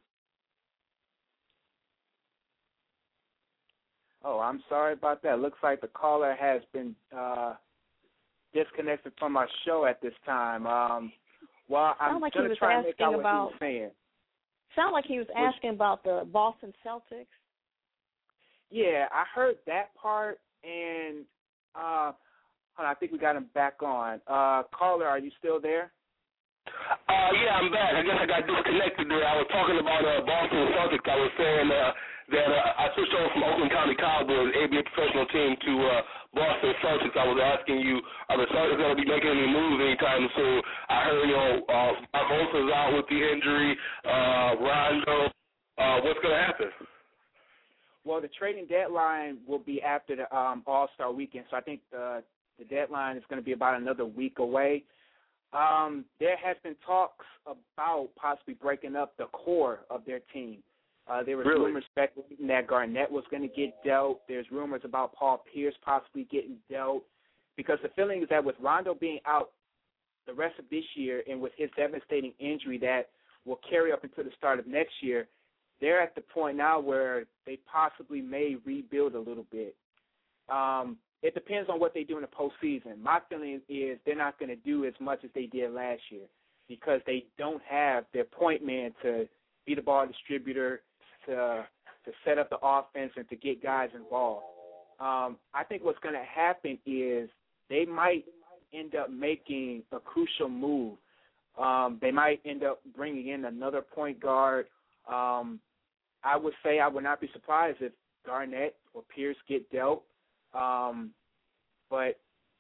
Oh, I'm sorry about that. Looks like the caller has been uh, disconnected from our show at this time. Um, Well, I'm like going to try and make out what about, he was saying. Sound like he was asking Which, about the Boston Celtics. Yeah, I heard that part, and uh, hold on, I think we got him back on. Uh, caller, are you still there? Uh, yeah, I'm back. I guess I got disconnected there. I was talking about uh, Boston Celtics. I was saying uh, that uh, I switched over from Oakland County Cowboys, A B A professional team, to uh, Boston Celtics. I was asking you, are the Celtics going to be making any moves anytime soon? I heard, you know, uh, Barbosa's out with the injury. Uh, Rondo, uh, what's going to happen? Well, the trading deadline will be after the um, All-Star weekend, so I think the, the deadline is going to be about another week away. Um, there has been talks about possibly breaking up the core of their team. Uh, there was really? rumors speculating that Garnett was going to get dealt. There's rumors about Paul Pierce possibly getting dealt because the feeling is that with Rondo being out the rest of this year and with his devastating injury that will carry up into the start of next year, they're at the point now where they possibly may rebuild a little bit. Um, It depends on what they do in the postseason. My feeling is they're not going to do as much as they did last year because they don't have their point man to be the ball distributor, to to set up the offense, and to get guys involved. Um, I think what's going to happen is they might end up making a crucial move. Um, they might end up bringing in another point guard. Um, I would say I would not be surprised if Garnett or Pierce get dealt. Um, but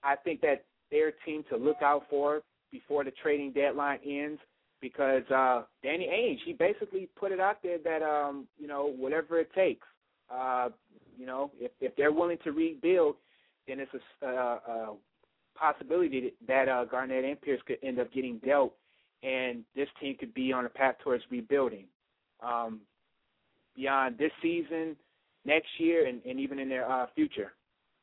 I think that they're a team to look out for before the trading deadline ends because uh, Danny Ainge, he basically put it out there that, um, you know, whatever it takes. Uh, you know, if, if they're willing to rebuild, then it's a, uh, a possibility that uh, Garnett and Pierce could end up getting dealt, and this team could be on a path towards rebuilding. Um, beyond this season, next year, and, and even in their uh, future.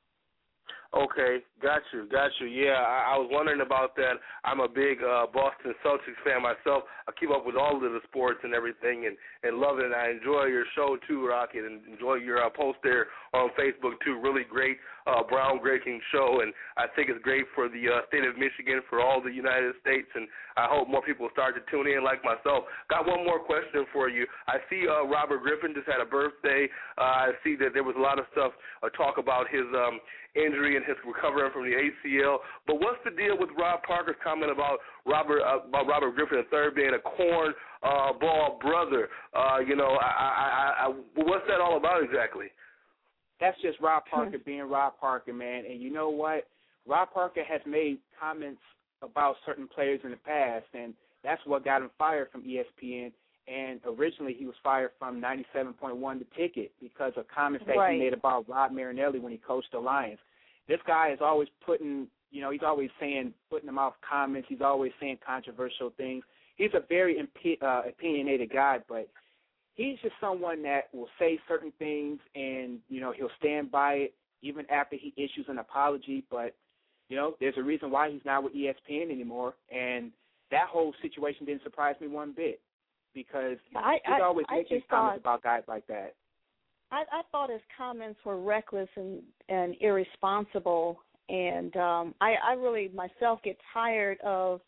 Okay, got you, got you. Yeah, I, I was wondering about that. I'm a big uh, Boston Celtics fan myself. I keep up with all of the sports and everything and, and love it. And I enjoy your show, too, Rocket, and enjoy your uh, post there on Facebook, too. Really great, uh, groundbreaking show. And I think it's great for the uh, state of Michigan, for all the United States. And I hope more people start to tune in like myself. Got one more question for you. I see uh, Robert Griffin just had a birthday. Uh, I see that there was a lot of stuff, uh, talk about his um, injury and his recovering from the A C L. But what's the deal with Rob Parker's comment about Robert uh, about Robert Griffin the third being a corn uh, ball brother? Uh, you know, I, I, I, what's that all about exactly? That's just Rob Parker being Rob Parker, man. And you know what? Rob Parker has made comments about certain players in the past, and that's what got him fired from E S P N. And originally he was fired from ninety-seven point one The Ticket because of comments that right. he made about Rod Marinelli when he coached the Lions. This guy is always putting, you know, he's always saying, putting them off comments. He's always saying controversial things. He's a very imp- uh, opinionated guy, but he's just someone that will say certain things and, you know, he'll stand by it even after he issues an apology. But, you know, there's a reason why he's not with E S P N anymore. And that whole situation didn't surprise me one bit because I, he's I, always I making comments thought, about guys like that. I, I thought his comments were reckless and, and irresponsible. And um, I, I really myself get tired of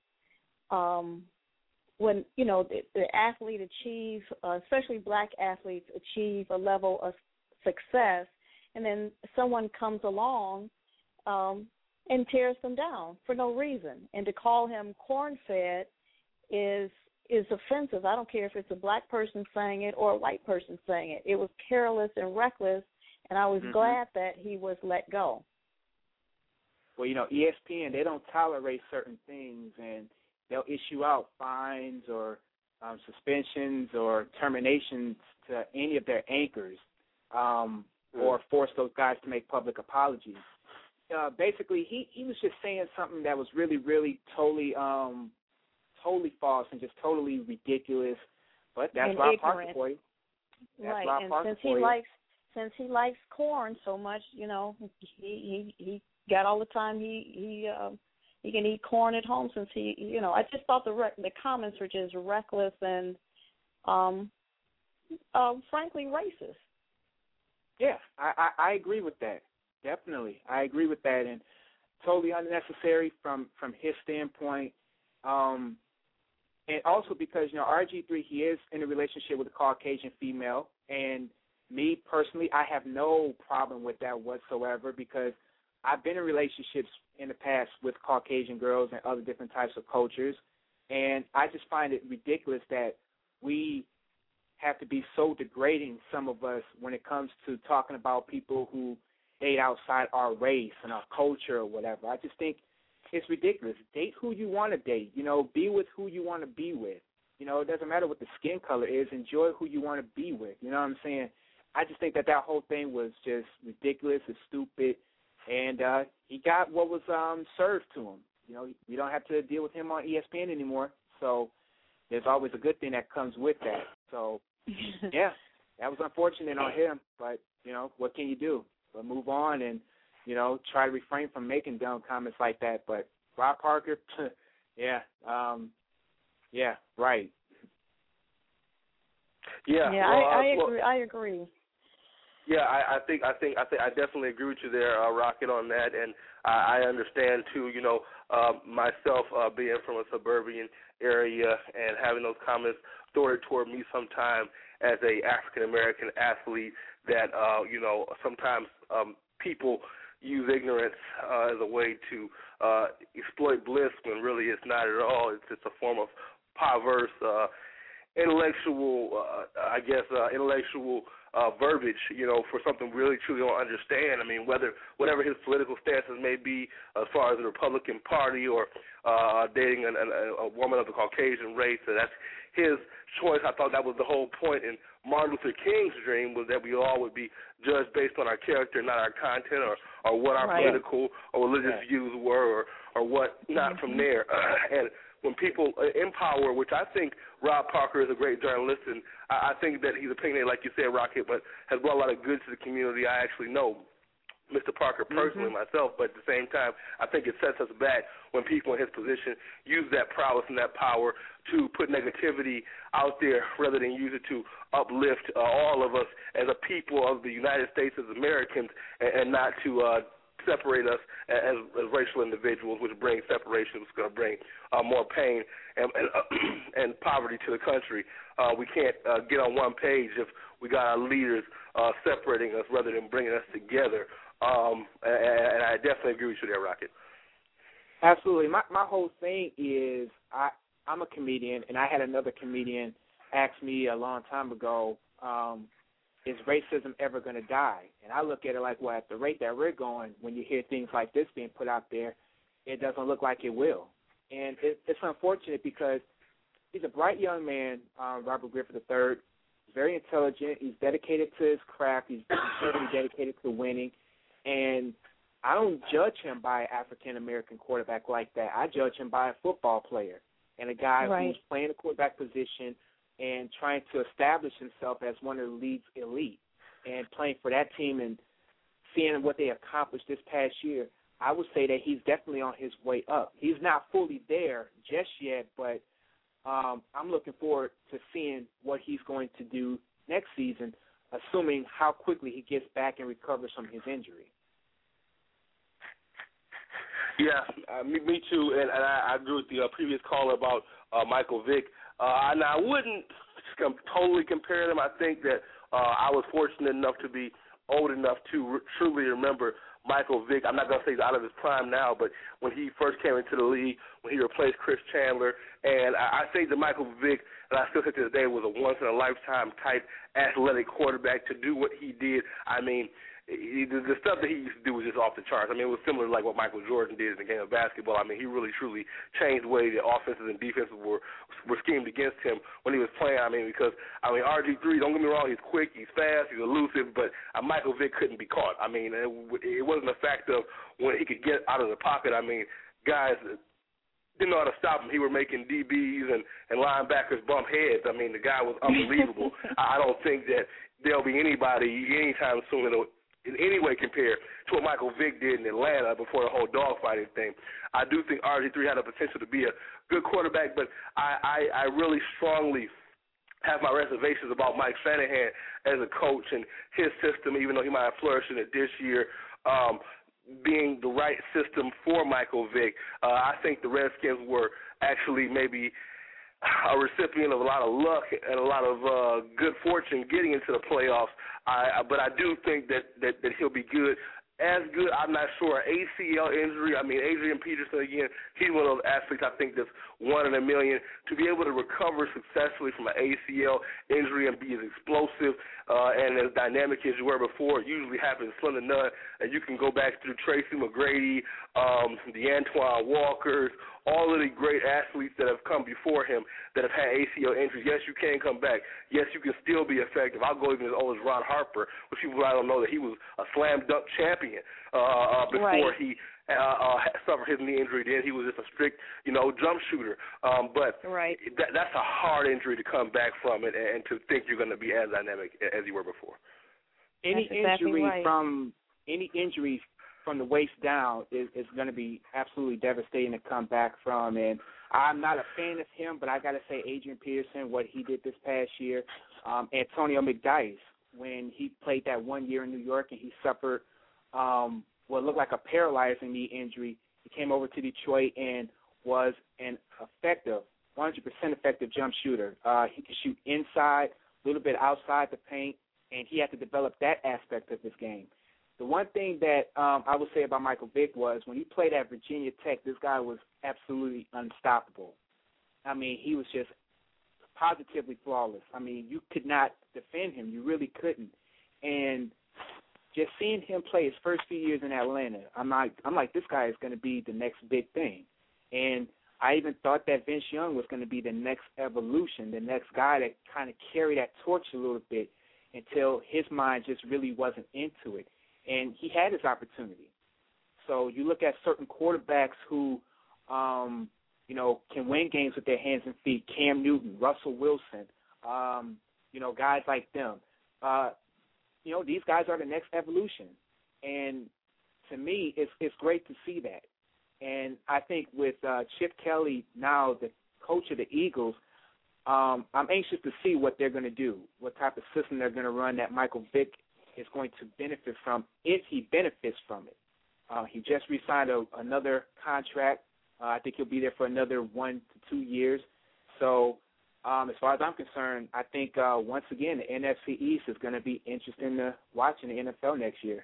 um, when, you know, the, the athlete achieves, uh, especially black athletes, achieve a level of success, and then someone comes along um, and tears them down for no reason. And to call him corn-fed is is offensive. I don't care if it's a black person saying it or a white person saying it. It was careless and reckless, and I was mm-hmm. glad that he was let go. Well, you know, E S P N, they don't tolerate certain things, and they'll issue out fines or um, suspensions or terminations to any of their anchors um, mm. or force those guys to make public apologies. Uh, basically, he, he was just saying something that was really, really totally um, totally false and just totally ridiculous. But that's Rob Parker for you. That's right, Rob and Parker since for he you. likes since he likes corn so much, you know, he he he got all the time he he uh, he can eat corn at home since he you know I just thought the rec- the comments were just reckless and um uh, frankly racist. Yeah, I, I I agree with that. Definitely, I agree with that, and totally unnecessary from from his standpoint. Um, and also because you know R G three, he is in a relationship with a Caucasian female, and me personally, I have no problem with that whatsoever because I've been in relationships in the past with Caucasian girls and other different types of cultures, and I just find it ridiculous that we have to be so degrading, some of us, when it comes to talking about people who date outside our race and our culture or whatever. I just think it's ridiculous. Date who you want to date. You know, be with who you want to be with. You know, it doesn't matter what the skin color is. Enjoy who you want to be with. You know what I'm saying? I just think that that whole thing was just ridiculous and stupid, and uh, he got what was um, served to him. You know, we don't have to deal with him on E S P N anymore, so there's always a good thing that comes with that. So, yeah, that was unfortunate on him, but, you know, what can you do? But move on and, you know, try to refrain from making dumb comments like that. But Rob Parker, yeah, um, yeah, right. Yeah, yeah, well, I, I uh, agree. Well, I agree. Yeah, I, I think I think I think I definitely agree with you there, uh, Rocket, on that, and I, I understand too. You know, uh, myself uh, being from a suburban area and having those comments thwarted toward me sometime as a African American athlete, that uh, you know sometimes um, people use ignorance uh, as a way to uh, exploit bliss when really it's not at all. It's just a form of perverse uh, intellectual, uh, I guess, uh, intellectual uh, verbiage, you know, for something really truly don't understand. I mean, whether whatever his political stances may be, as far as the Republican Party or uh, dating an, an, a woman of the Caucasian race, so that's his choice. I thought that was the whole point in Martin Luther King's dream, was that we all would be judged based on our character, not our content, or, or what our right. political or religious right. views were, or, or what not mm-hmm. from there. And when people in power, which I think Rob Parker is a great journalist, and I, I think that he's opinionated, like you said, Rocket, but has brought a lot of good to the community. I actually know Mister Parker personally mm-hmm. myself, but at the same time, I think it sets us back when people in his position use that prowess and that power to put negativity out there rather than use it to uplift uh, all of us as a people of the United States as Americans, and, and not to uh, separate us as, as racial individuals, which brings separation, which is going to bring uh, more pain and and, uh, and poverty to the country. Uh, we can't uh, get on one page if we got our leaders uh, separating us rather than bringing us together. Um, and, and I definitely agree with you there, Rocket. Absolutely. My my whole thing is I I'm a comedian, and I had another comedian ask me a long time ago, um, is racism ever going to die? And I look at it like, well, at the rate that we're going, when you hear things like this being put out there, it doesn't look like it will. And it, it's unfortunate because he's a bright young man, um, Robert Griffin the third. He's very intelligent. He's dedicated to his craft. He's certainly dedicated to winning. And I don't judge him by an African-American quarterback like that. I judge him by a football player and a guy right. who's playing the quarterback position and trying to establish himself as one of the league's elite and playing for that team and seeing what they accomplished this past year. I would say that he's definitely on his way up. He's not fully there just yet, but um, I'm looking forward to seeing what he's going to do next season, assuming how quickly he gets back and recovers from his injury. Yeah, uh, me, me too, and, and I, I agree with the uh, previous caller about uh, Michael Vick. Uh, and I wouldn't com- totally compare them. I think that uh, I was fortunate enough to be old enough to re- truly remember Michael Vick. I'm not going to say he's out of his prime now, but when he first came into the league, when he replaced Chris Chandler, and I, I think that Michael Vick, and I still think to this day, was a once-in-a-lifetime type athletic quarterback to do what he did. I mean, he, the, the stuff that he used to do was just off the charts. I mean, it was similar to like what Michael Jordan did in the game of basketball. I mean, he really, truly changed the way the offenses and defenses were were schemed against him when he was playing. I mean, because, I mean, R G three, don't get me wrong, he's quick, he's fast, he's elusive, but uh, Michael Vick couldn't be caught. I mean, it, it wasn't a fact of when he could get out of the pocket. I mean, guys didn't know how to stop him. He were making D Bs and, and linebackers bump heads. I mean, the guy was unbelievable. I don't think that there'll be anybody anytime soon that'll in any way compare to what Michael Vick did in Atlanta before the whole dogfighting thing. I do think R G three had the potential to be a good quarterback, but I, I, I really strongly have my reservations about Mike Shanahan as a coach and his system, even though he might have flourished in it this year, um, being the right system for Michael Vick. Uh, I think the Redskins were actually maybe a recipient of a lot of luck and a lot of uh, good fortune getting into the playoffs. I, but I do think that, that, that he'll be good. As good, I'm not sure. A C L injury, I mean, Adrian Peterson, again, he's one of those athletes I think that's one in a million. To be able to recover successfully from an A C L injury and be as explosive uh, and as dynamic as you were before, it usually happens slim to none. And you can go back through Tracy McGrady, um, the Antoine Walkers, all of the great athletes that have come before him that have had A C L injuries. Yes, you can come back. Yes, you can still be effective. I'll go even as old as Ron Harper, which people I don't know that he was a slam dunk champion uh, before right. he uh, uh, suffered his knee injury. Then he was just a strict, you know, jump shooter. Um, but right. that, that's a hard injury to come back from it and, and to think you're going to be as dynamic as you were before. Any exactly injury right. from any injuries from the waist down is, is going to be absolutely devastating to come back from. And I'm not a fan of him, but I got to say Adrian Peterson, what he did this past year, um, Antonio McDyess, when he played that one year in New York and he suffered um, what looked like a paralyzing knee injury, he came over to Detroit and was an effective, one hundred percent effective jump shooter. Uh, he could shoot inside, a little bit outside the paint, and he had to develop that aspect of his game. The one thing that um, I would say about Michael Vick was when he played at Virginia Tech, this guy was absolutely unstoppable. I mean, he was just positively flawless. I mean, you could not defend him. You really couldn't. And just seeing him play his first few years in Atlanta, I'm like, I'm like, this guy is going to be the next big thing. And I even thought that Vince Young was going to be the next evolution, the next guy that kind of carried that torch a little bit until his mind just really wasn't into it. And he had his opportunity. So you look at certain quarterbacks who, um, you know, can win games with their hands and feet, Cam Newton, Russell Wilson, um, you know, guys like them. Uh, you know, these guys are the next evolution. And to me, it's it's great to see that. And I think with uh, Chip Kelly now, the coach of the Eagles, um, I'm anxious to see what they're going to do, what type of system they're going to run that Michael Vick is going to benefit from, if he benefits from it. Uh, he just re-signed a, another contract. Uh, I think he'll be there for another one to two years. So um, as far as I'm concerned, I think, uh, once again, the N F C East is going to be interesting to watch in the N F L next year.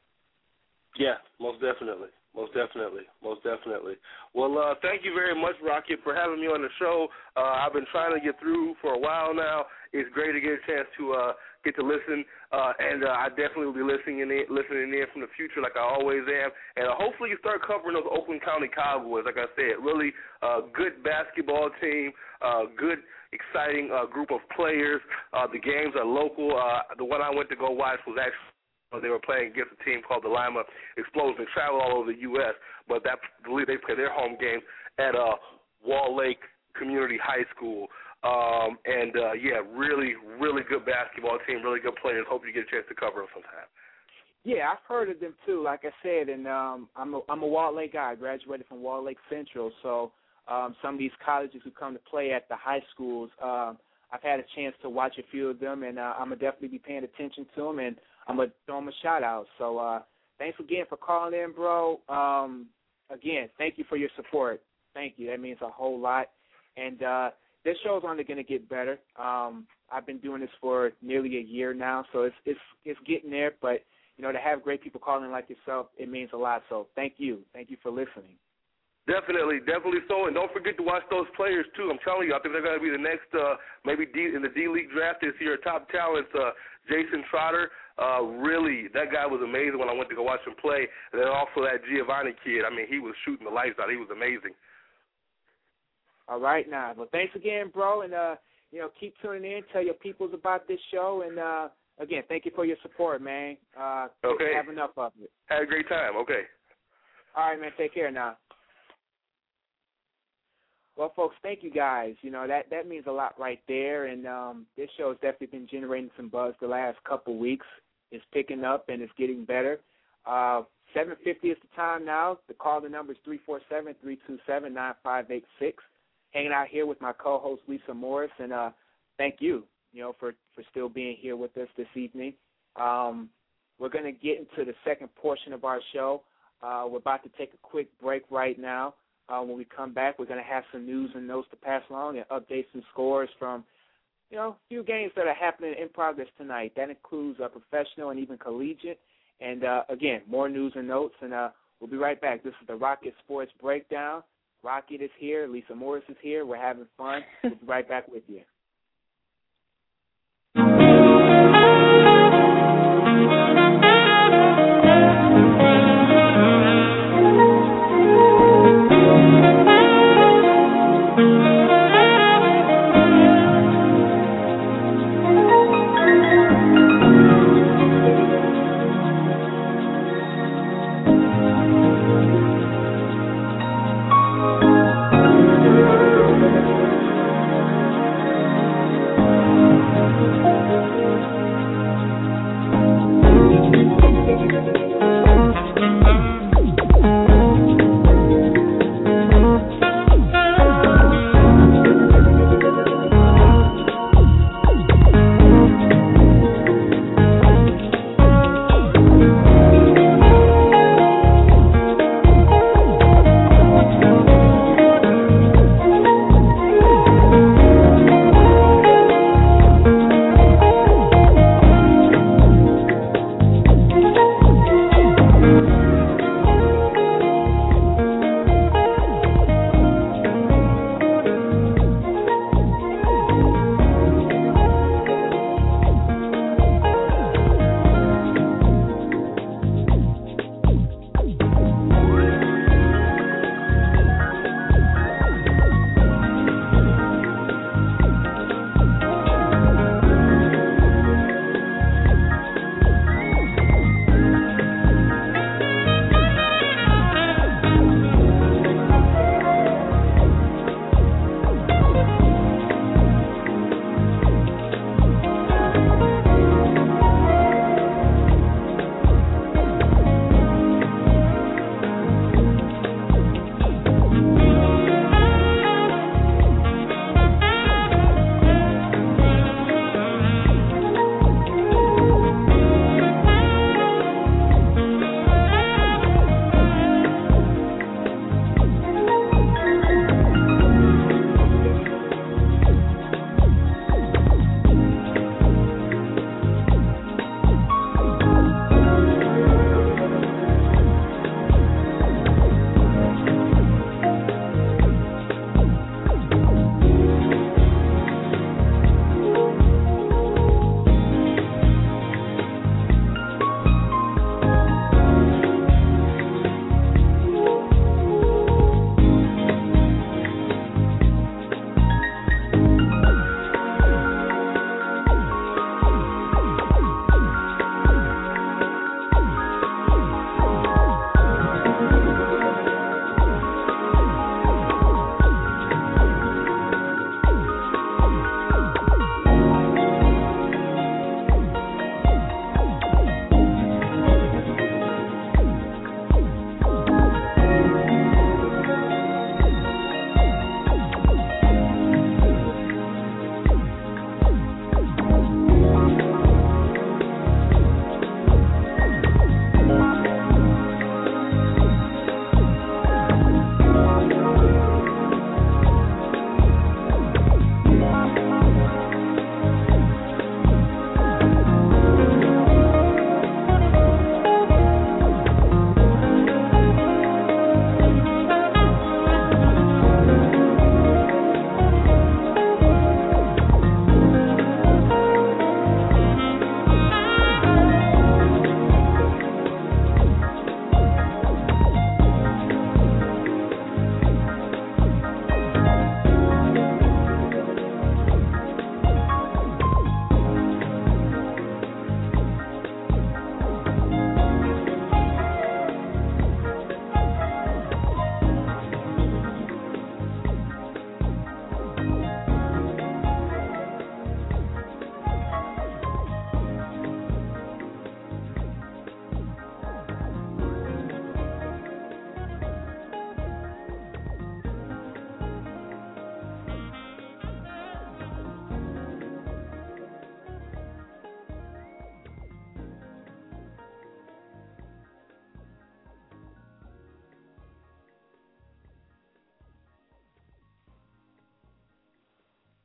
Yeah, most definitely. Most definitely. Most definitely. Well, uh, thank you very much, Rocket, for having me on the show. Uh, I've been trying to get through for a while now. It's great to get a chance to uh, get to listen, uh, and uh, I definitely will be listening in, listening in from the future like I always am. And uh, hopefully you start covering those Oakland County Cowboys. Like I said, really uh, good basketball team, uh, good, exciting uh, group of players. Uh, the games are local. Uh, the one I went to go watch was actually they were playing against a team called the Lima Explosion. They travel all over the U S, but that I believe they play their home games at uh, Wall Lake Community High School. Um, and, uh, yeah, really, really good basketball team, really good players. Hope you get a chance to cover them sometime. Yeah, I've heard of them too, like I said, and um, I'm a, I'm a Wall Lake guy. I graduated from Wall Lake Central, so um, some of these colleges who come to play at the high schools, um, I've had a chance to watch a few of them, and uh, I'm going to definitely be paying attention to them, and I'm going to throw them a shout-out. So uh, thanks again for calling in, bro. Um, again, thank you for your support. Thank you. That means a whole lot. And uh, this show's only going to get better. Um, I've been doing this for nearly a year now, so it's it's it's getting there. But, you know, to have great people calling like yourself, it means a lot. So thank you. Thank you for listening. Definitely, definitely so. And don't forget to watch those players, too. I'm telling you, I think they're going to be the next, uh, maybe D, in the D-League draft this year, top talents, uh, Jason Trotter. Uh, really, that guy was amazing when I went to go watch him play. And then also that Giovanni kid. I mean, he was shooting the lights out. He was amazing. All right, now. Well, thanks again, bro. And, uh, you know, keep tuning in. Tell your peoples about this show. And, uh, again, thank you for your support, man. Uh, okay. Have enough of it. Had a great time. Okay. All right, man. Take care now. Well, folks, thank you guys. You know, that, that means a lot right there. And um, this show has definitely been generating some buzz the last couple of weeks. It's picking up and it's getting better. Uh, seven fifty is the time now. The call the number is three four seven, three two seven, nine five eight six. Hanging out here with my co-host, Lisa Morris. And uh, thank you, you know, for, for still being here with us this evening. Um, we're going to get into the second portion of our show. Uh, we're about to take a quick break right now. Uh, when we come back, we're going to have some news and notes to pass along and updates and scores from, you know, a few games that are happening in progress tonight. That includes uh, professional and even collegiate. And, uh, again, more news and notes. And uh, we'll be right back. This is the Rocket Sports Breakdown. Rocket is here. Lisa Morris is here. We're having fun. We'll be right back with you.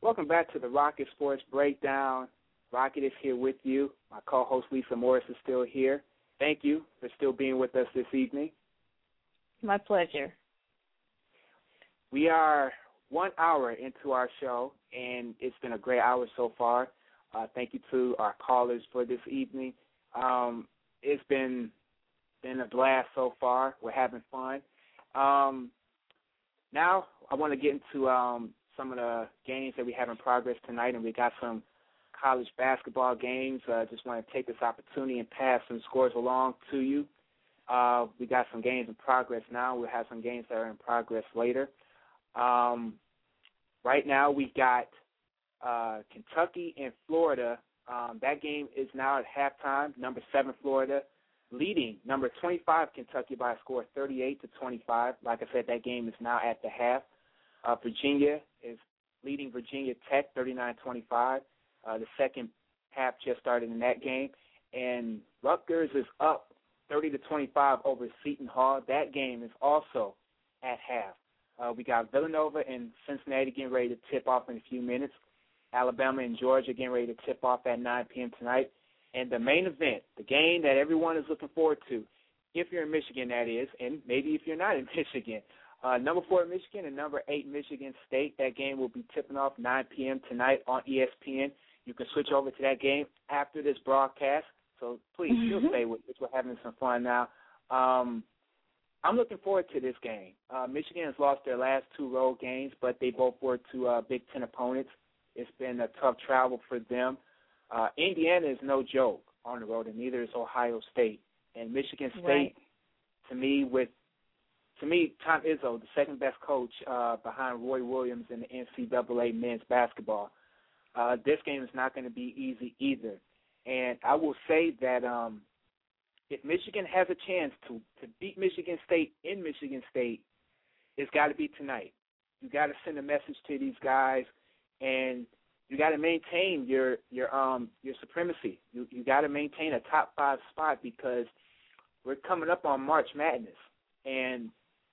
Welcome back to the Rocket Sports Breakdown. Rocket is here with you. My co-host Lisa Morris is still here. Thank you for still being with us this evening. My pleasure. We are one hour into our show, and it's been a great hour so far. Uh, thank you to our callers for this evening. Um, it's been been a blast so far. We're having fun. Um, now I want to get into um, some of the games that we have in progress tonight, and we got some college basketball games. I uh, just want to take this opportunity and pass some scores along to you. Uh, we got some games in progress now. We'll have some games that are in progress later. Um, right now we got uh, Kentucky and Florida. Um, that game is now at halftime. Number seven, Florida, leading number twenty-five, Kentucky, by a score of thirty-eight to twenty-five. Like I said, that game is now at the half. Uh, Virginia is leading Virginia Tech thirty-nine twenty-five. Uh, the second half just started in that game. And Rutgers is up thirty to twenty-five over Seton Hall. That game is also at half. Uh, we got Villanova and Cincinnati getting ready to tip off in a few minutes. Alabama and Georgia getting ready to tip off at nine p.m. tonight. And the main event, the game that everyone is looking forward to, if you're in Michigan, that is, and maybe if you're not in Michigan, uh, number four Michigan and number eight Michigan State. That game will be tipping off nine p.m. tonight on E S P N. You can switch over to that game after this broadcast. So please, mm-hmm. still stay with us. We're having some fun now. Um, I'm looking forward to this game. Uh, Michigan has lost their last two road games, but they both were to uh, Big Ten opponents. It's been a tough travel for them. Uh, Indiana is no joke on the road, and neither is Ohio State. And Michigan State, right. to me, with to me, Tom Izzo, the second best coach uh, behind Roy Williams in the N C double A men's basketball. Uh, this game is not going to be easy either. And I will say that um, if Michigan has a chance to, to beat Michigan State in Michigan State, it's got to be tonight. You got to send a message to these guys, and you got to maintain your your um your supremacy. You you got to maintain a top five spot because we're coming up on March Madness, and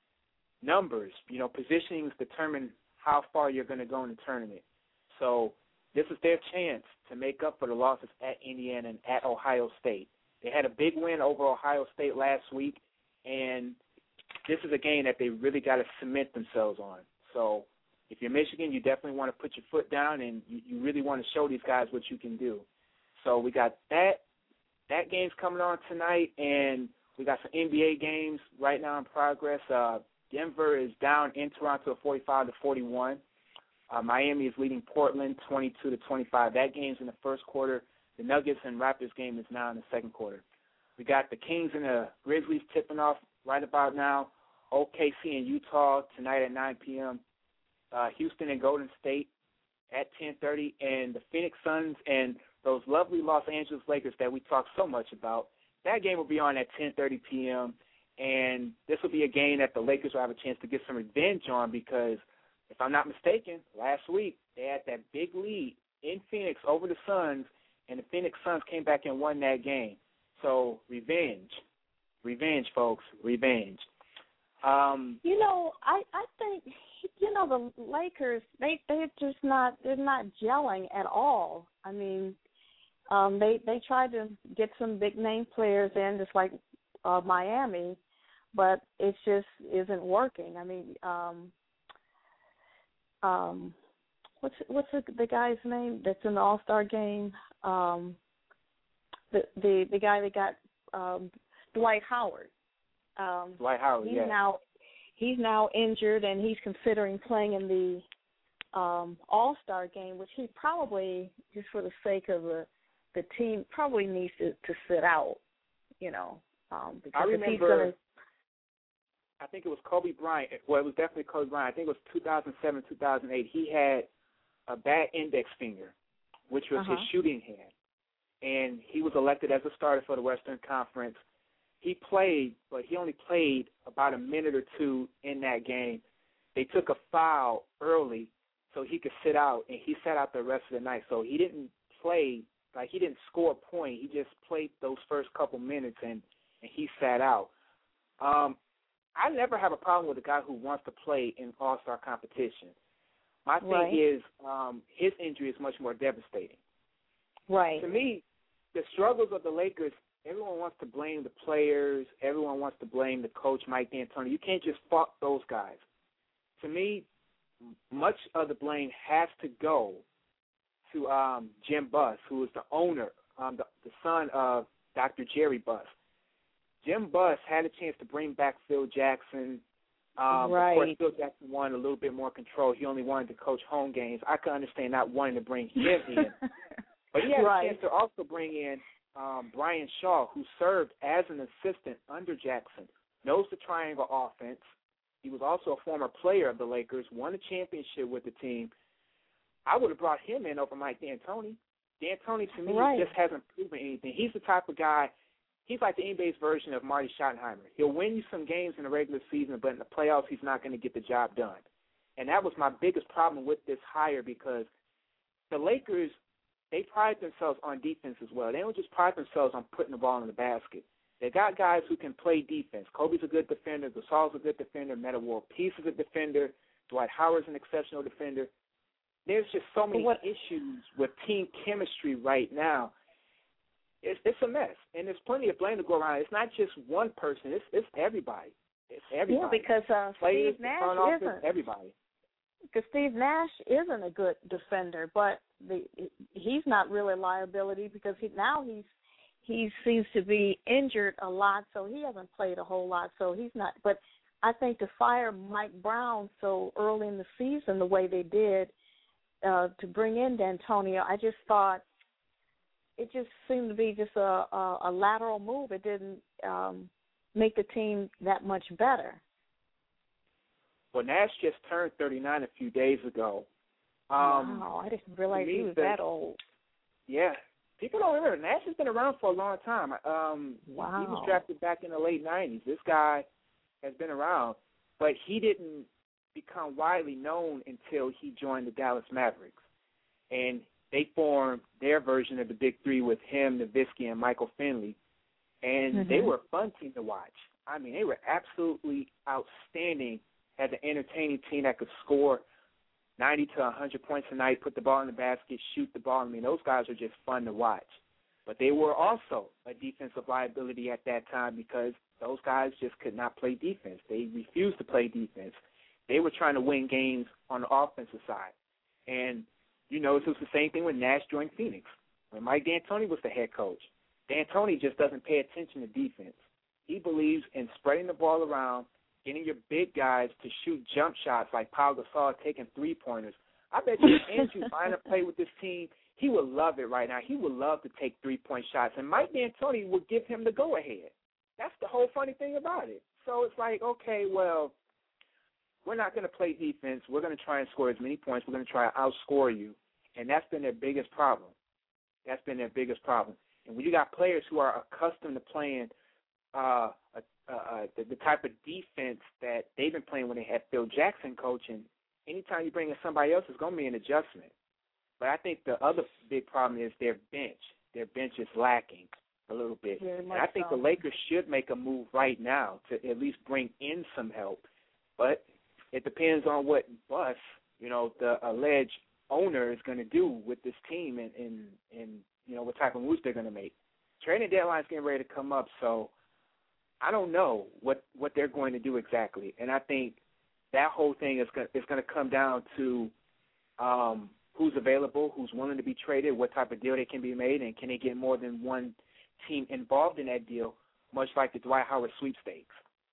numbers, you know, positionings determine how far you're going to go in the tournament. So this is their chance to make up for the losses at Indiana and at Ohio State. They had a big win over Ohio State last week, and this is a game that they really got to cement themselves on. So if you're Michigan, you definitely want to put your foot down, and you, you really want to show these guys what you can do. So we got that. That game's coming on tonight, and we got some N B A games right now in progress. Uh, Denver is down in Toronto forty-five to forty-one. Uh, Miami is leading Portland twenty-two to twenty-five. That game's in the first quarter. The Nuggets and Raptors game is now in the second quarter. We got the Kings and the Grizzlies tipping off right about now. O K C and Utah tonight at nine p.m. Uh, Houston and Golden State at ten thirty. And the Phoenix Suns and those lovely Los Angeles Lakers that we talk so much about, that game will be on at ten thirty p.m. And this will be a game that the Lakers will have a chance to get some revenge on because, if I'm not mistaken, last week they had that big lead in Phoenix over the Suns, and the Phoenix Suns came back and won that game. So revenge. Revenge, folks. Revenge. Um, you know, I, I think, you know, the Lakers, they, they're just not, they're not gelling at all. I mean, um, they, they tried to get some big-name players in, just like uh, Miami, but it just isn't working. I mean, um, um, what's what's the, the guy's name that's in the All-Star game? Um, the the the guy that got um, Dwight Howard. Um, Dwight Howard. He's yeah. now he's now injured, and he's considering playing in the um, All-Star game, which he probably, just for the sake of the the team, probably needs to, to sit out. You know, um, because I if remember. he's gonna, I think it was Kobe Bryant. Well, it was definitely Kobe Bryant. I think it was two thousand seven, two thousand eight. He had a bad index finger, which was uh-huh. his shooting hand. And he was elected as a starter for the Western Conference. He played, but he only played about a minute or two in that game. They took a foul early so he could sit out, and he sat out the rest of the night. So he didn't play, like he didn't score a point. He just played those first couple minutes, and, and he sat out. Um, I never have a problem with a guy who wants to play in all-star competition. My thing right. is um, his injury is much more devastating. Right. To me, the struggles of the Lakers, everyone wants to blame the players. Everyone wants to blame the coach, Mike D'Antoni. You can't just fault those guys. To me, much of the blame has to go to um, Jim Buss, who is the owner, um, the, the son of Doctor Jerry Buss. Jim Buss had a chance to bring back Phil Jackson. Um, right. Of course, Phil Jackson wanted a little bit more control. He only wanted to coach home games. I could understand not wanting to bring him in. But he had right. a chance to also bring in um, Brian Shaw, who served as an assistant under Jackson, knows the triangle offense. He was also a former player of the Lakers, won a championship with the team. I would have brought him in over Mike D'Antoni. D'Antoni, to me, right. just hasn't proven anything. He's the type of guy, he's like the N B A's version of Marty Schottenheimer. He'll win you some games in the regular season, but in the playoffs, he's not going to get the job done. And that was my biggest problem with this hire, because the Lakers, they pride themselves on defense as well. They don't just pride themselves on putting the ball in the basket. They got guys who can play defense. Kobe's a good defender. Gasol's a good defender. Metta World Peace is a defender. Dwight Howard's an exceptional defender. There's just so many what, issues with team chemistry right now. It's, it's a mess, and there's plenty of blame to go around. It's not just one person. It's, it's everybody. It's everybody. Yeah, because uh, Players, Steve Nash front office, isn't. everybody. Because Steve Nash isn't a good defender, but the, he's not really a liability, because he, now he's he seems to be injured a lot, so he hasn't played a whole lot. So he's not. But I think to fire Mike Brown so early in the season the way they did, uh, to bring in D'Antonio, I just thought it just seemed to be just a, a, a lateral move. It didn't um, make the team that much better. Well, Nash just turned thirty-nine a few days ago. Um, wow, I didn't realize he was that, that old. Yeah. People don't remember. Nash has been around for a long time. Um, wow. He was drafted back in the late nineties. This guy has been around, but he didn't become widely known until he joined the Dallas Mavericks. And they formed their version of the Big Three with him, Nowitzki, and Michael Finley. And mm-hmm. they were a fun team to watch. I mean, they were absolutely outstanding as an entertaining team that could score ninety to one hundred points a night, put the ball in the basket, shoot the ball. I mean, those guys are just fun to watch. But they were also a defensive liability at that time, because those guys just could not play defense. They refused to play defense. They were trying to win games on the offensive side. And, you know, it was the same thing when Nash joined Phoenix, when Mike D'Antoni was the head coach. D'Antoni just doesn't pay attention to defense. He believes in spreading the ball around, getting your big guys to shoot jump shots like Paul Gasol taking three-pointers. I bet you if Andrew Bynum played with this team, he would love it right now. He would love to take three-point shots, and Mike D'Antoni would give him the go-ahead. That's the whole funny thing about it. So it's like, okay, well, we're not going to play defense. We're going to try and score as many points. We're going to try to outscore you, and that's been their biggest problem. That's been their biggest problem. And when you got players who are accustomed to playing uh, a Uh, the, the type of defense that they've been playing when they had Phil Jackson coaching, anytime you bring in somebody else, it's going to be an adjustment. But I think the other big problem is their bench. Their bench is lacking a little bit. And I think so. the Lakers should make a move right now to at least bring in some help. But it depends on what Buss, you know, the alleged owner is going to do with this team, and, and, and you know, what type of moves they're going to make. Trading deadline's getting ready to come up, so I don't know what, what they're going to do exactly, and I think that whole thing is going is going to come down to um, who's available, who's willing to be traded, what type of deal they can be made, and can they get more than one team involved in that deal, much like the Dwight Howard sweepstakes.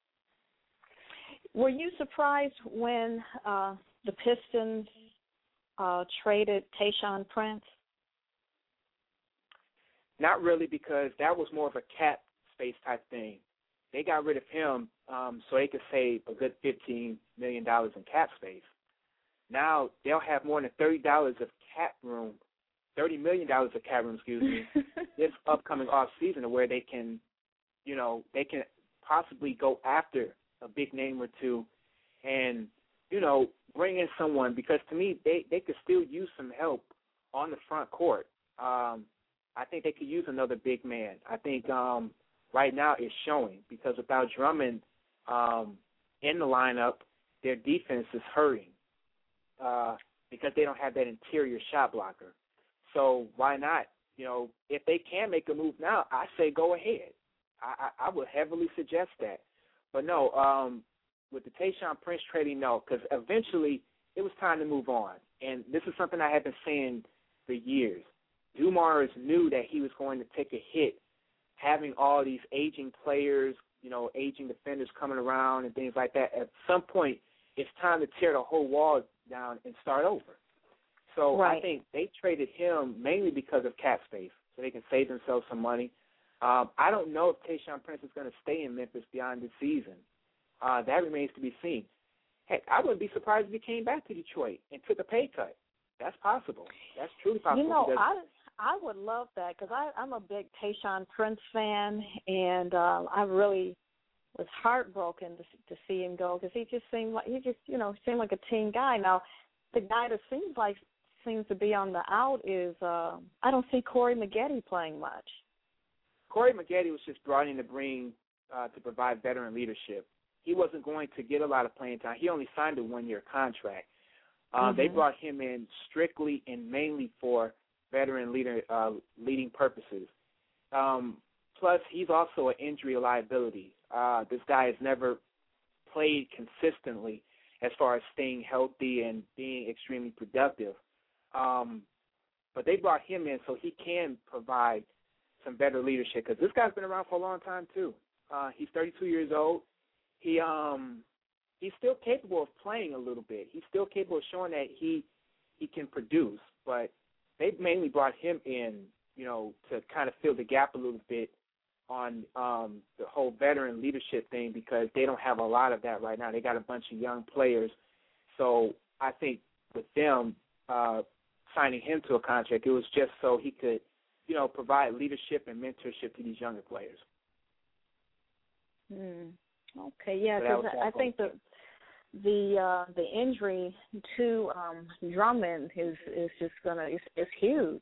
Were you surprised when uh, the Pistons uh, traded Tayshaun Prince? Not really, because that was more of a cap space type thing. They got rid of him um, so they could save a good fifteen million dollars in cap space. Now they'll have more than thirty dollars of cap room, thirty million dollars of cap room, excuse me, this upcoming off season, where they can, you know, they can possibly go after a big name or two, and you know, bring in someone, because to me they they could still use some help on the front court. Um, I think they could use another big man. I think. Um, Right now it's showing, because without Drummond um, in the lineup, their defense is hurting. Uh, because they don't have that interior shot blocker. So why not? You know, if they can make a move now, I say go ahead. I, I, I would heavily suggest that. But no, um, with the Tayshaun Prince trading, no, because eventually it was time to move on. And this is something I have been saying for years. Dumars knew that he was going to take a hit having all these aging players, you know, aging defenders coming around and things like that. At some point, it's time to tear the whole wall down and start over. So right. I think they traded him mainly because of cap space, so they can save themselves some money. Um, I don't know if Tayshaun Prince is going to stay in Memphis beyond this season. Uh, that remains to be seen. Heck, I wouldn't be surprised if he came back to Detroit and took a pay cut. That's possible. That's truly possible. You know, I I would love that because I'm a big Tayshaun Prince fan, and uh, I really was heartbroken to, to see him go because he just seemed like he just you know seemed like a team guy. Now, the guy that seems like seems to be on the out is uh, I don't see Corey Maggette playing much. Corey Maggette was just brought in to bring uh, to provide veteran leadership. He wasn't going to get a lot of playing time. He only signed a one-year contract. Uh, mm-hmm. They brought him in strictly and mainly for veteran leader uh, leading purposes. Um, plus, he's also an injury liability. Uh, this guy has never played consistently as far as staying healthy and being extremely productive. Um, but they brought him in so he can provide some better leadership because this guy's been around for a long time too. Uh, he's thirty-two years old. He um he's still capable of playing a little bit. He's still capable of showing that he he can produce. But they mainly brought him in, you know, to kind of fill the gap a little bit on um, the whole veteran leadership thing because they don't have a lot of that right now. They got a bunch of young players. So I think with them uh, signing him to a contract, it was just so he could, you know, provide leadership and mentorship to these younger players. Hmm. Okay, yeah, so because I think the the uh, the injury to um, Drummond is is just gonna is, is huge.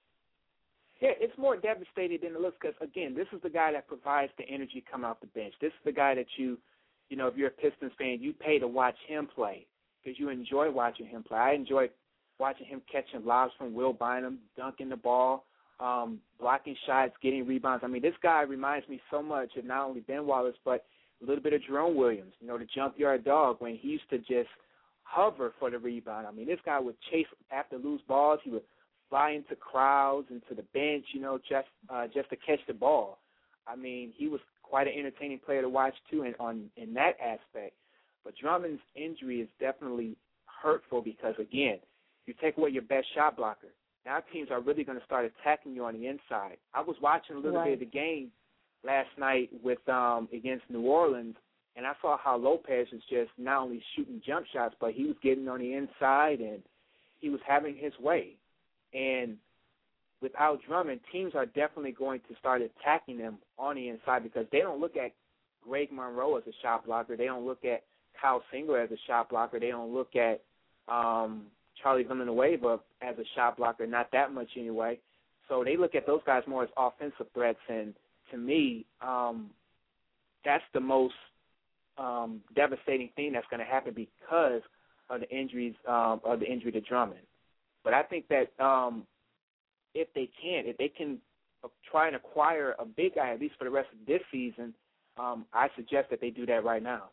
Yeah, it's more devastating than it looks because again, this is the guy that provides the energy coming off the bench. This is the guy that you, you know, if you're a Pistons fan, you pay to watch him play because you enjoy watching him play. I enjoy watching him catching lobs from Will Bynum, dunking the ball, um, blocking shots, getting rebounds. I mean, this guy reminds me so much of not only Ben Wallace but a little bit of Jerome Williams, you know, the junkyard dog when he used to just hover for the rebound. I mean, this guy would chase after loose balls. He would fly into crowds, into the bench, you know, just uh, just to catch the ball. I mean, he was quite an entertaining player to watch, too, in, on, in that aspect. But Drummond's injury is definitely hurtful because, again, you take away your best shot blocker. Now teams are really going to start attacking you on the inside. I was watching a little right. bit of the game last night with um, against New Orleans, and I saw how Lopez was just not only shooting jump shots, but he was getting on the inside and he was having his way. And without Drummond, teams are definitely going to start attacking them on the inside because they don't look at Greg Monroe as a shot blocker. They don't look at Kyle Singler as a shot blocker. They don't look at um, Charlie Villanueva as a shot blocker, not that much anyway. So they look at those guys more as offensive threats, and to me, um, that's the most um, devastating thing that's going to happen because of the injuries um, of the injury to Drummond. But I think that um, if they can, if they can try and acquire a big guy, at least for the rest of this season, um, I suggest that they do that right now.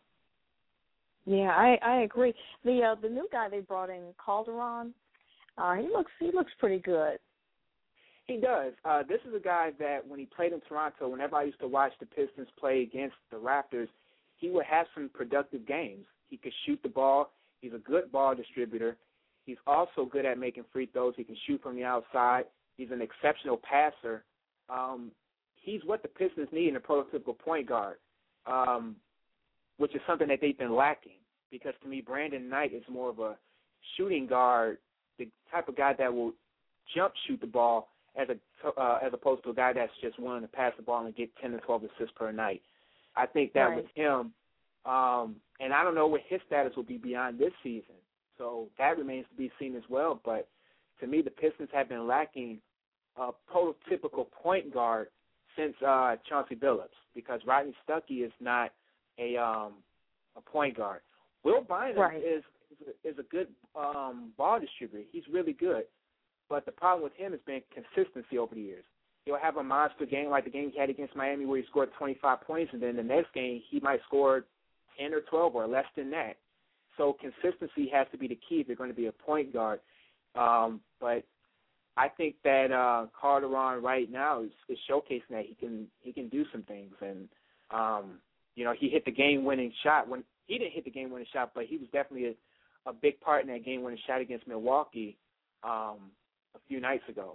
Yeah, I, I agree. The uh, the new guy they brought in, Calderon, uh, he looks he looks pretty good. He does. Uh, this is a guy that when he played in Toronto, whenever I used to watch the Pistons play against the Raptors, he would have some productive games. He could shoot the ball. He's a good ball distributor. He's also good at making free throws. He can shoot from the outside. He's an exceptional passer. Um, he's what the Pistons need in a prototypical point guard, um, which is something that they've been lacking because, to me, Brandon Knight is more of a shooting guard, the type of guy that will jump shoot the ball as a uh, as opposed to a guy that's just willing to pass the ball and get ten to twelve assists per night. I think that right. with him, um, and I don't know what his status will be beyond this season. So that remains to be seen as well. But to me, the Pistons have been lacking a prototypical point guard since uh, Chauncey Billups because Rodney Stuckey is not a um, a point guard. Will Bynum right. is is a, is a good um, ball distributor. He's really good. But the problem with him has been consistency over the years. He'll have a monster game like the game he had against Miami where he scored twenty-five points, and then the next game he might score ten or twelve or less than that. So consistency has to be the key if you're going to be a point guard. Um, but I think that uh, Calderon right now is, is showcasing that he can he can do some things. And, um, you know, he hit the game-winning shot. When he didn't hit the game-winning shot, but he was definitely a, a big part in that game-winning shot against Milwaukee um, a few nights ago.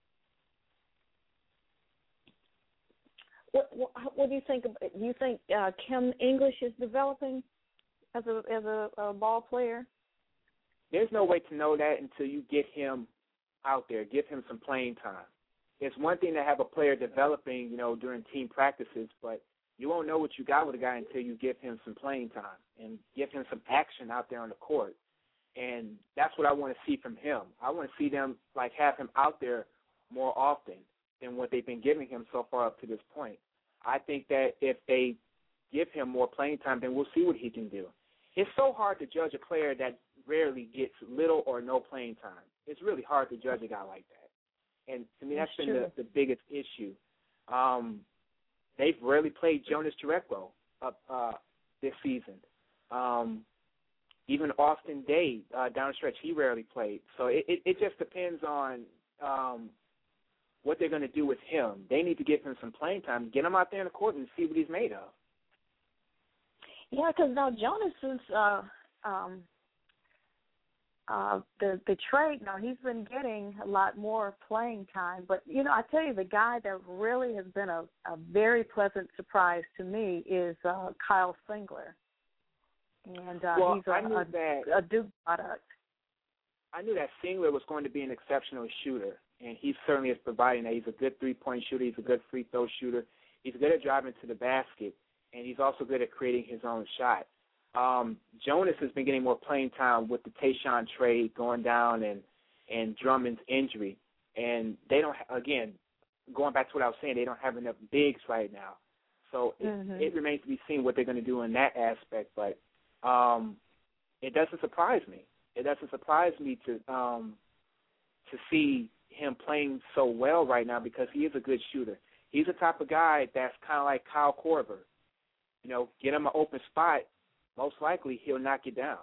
What, what, what do you think? Do you think uh, Kim English is developing as a as a, a ball player? There's no way to know that until you get him out there, give him some playing time. It's one thing to have a player developing, you know, during team practices, but you won't know what you got with a guy until you give him some playing time and give him some action out there on the court. And that's what I want to see from him. I want to see them, like, have him out there more often than what they've been giving him so far up to this point. I think that if they give him more playing time, then we'll see what he can do. It's so hard to judge a player that rarely gets little or no playing time. It's really hard to judge a guy like that. And to me, that's, that's been the, the biggest issue. Um, they've rarely played Jonas Jerebko up uh, this season. Um, even Austin Day, uh, down the stretch, he rarely played. So it, it, it just depends on um, what they're going to do with him. They need to give him some playing time, get him out there in the court and see what he's made of. Yeah, because now Jonas is uh, um, uh, the the trade. Now he's been getting a lot more playing time, but you know, I tell you, the guy that really has been a, a very pleasant surprise to me is uh, Kyle Singler, and uh, well, he's a, I knew a, that, a Duke product. I knew that Singler was going to be an exceptional shooter, and he certainly is providing that. He's a good three-point shooter. He's a good free throw shooter. He's good at driving to the basket. And he's also good at creating his own shot. Um, Jonas has been getting more playing time with the Tayshaun trade going down and, and Drummond's injury. And they don't, again, going back to what I was saying, they don't have enough bigs right now. So it, mm-hmm. it remains to be seen what they're going to do in that aspect. But um, it doesn't surprise me. It doesn't surprise me to um, to see him playing so well right now because he is a good shooter. He's the type of guy that's kind of like Kyle Korver. You know, get him an open spot, most likely he'll knock you down.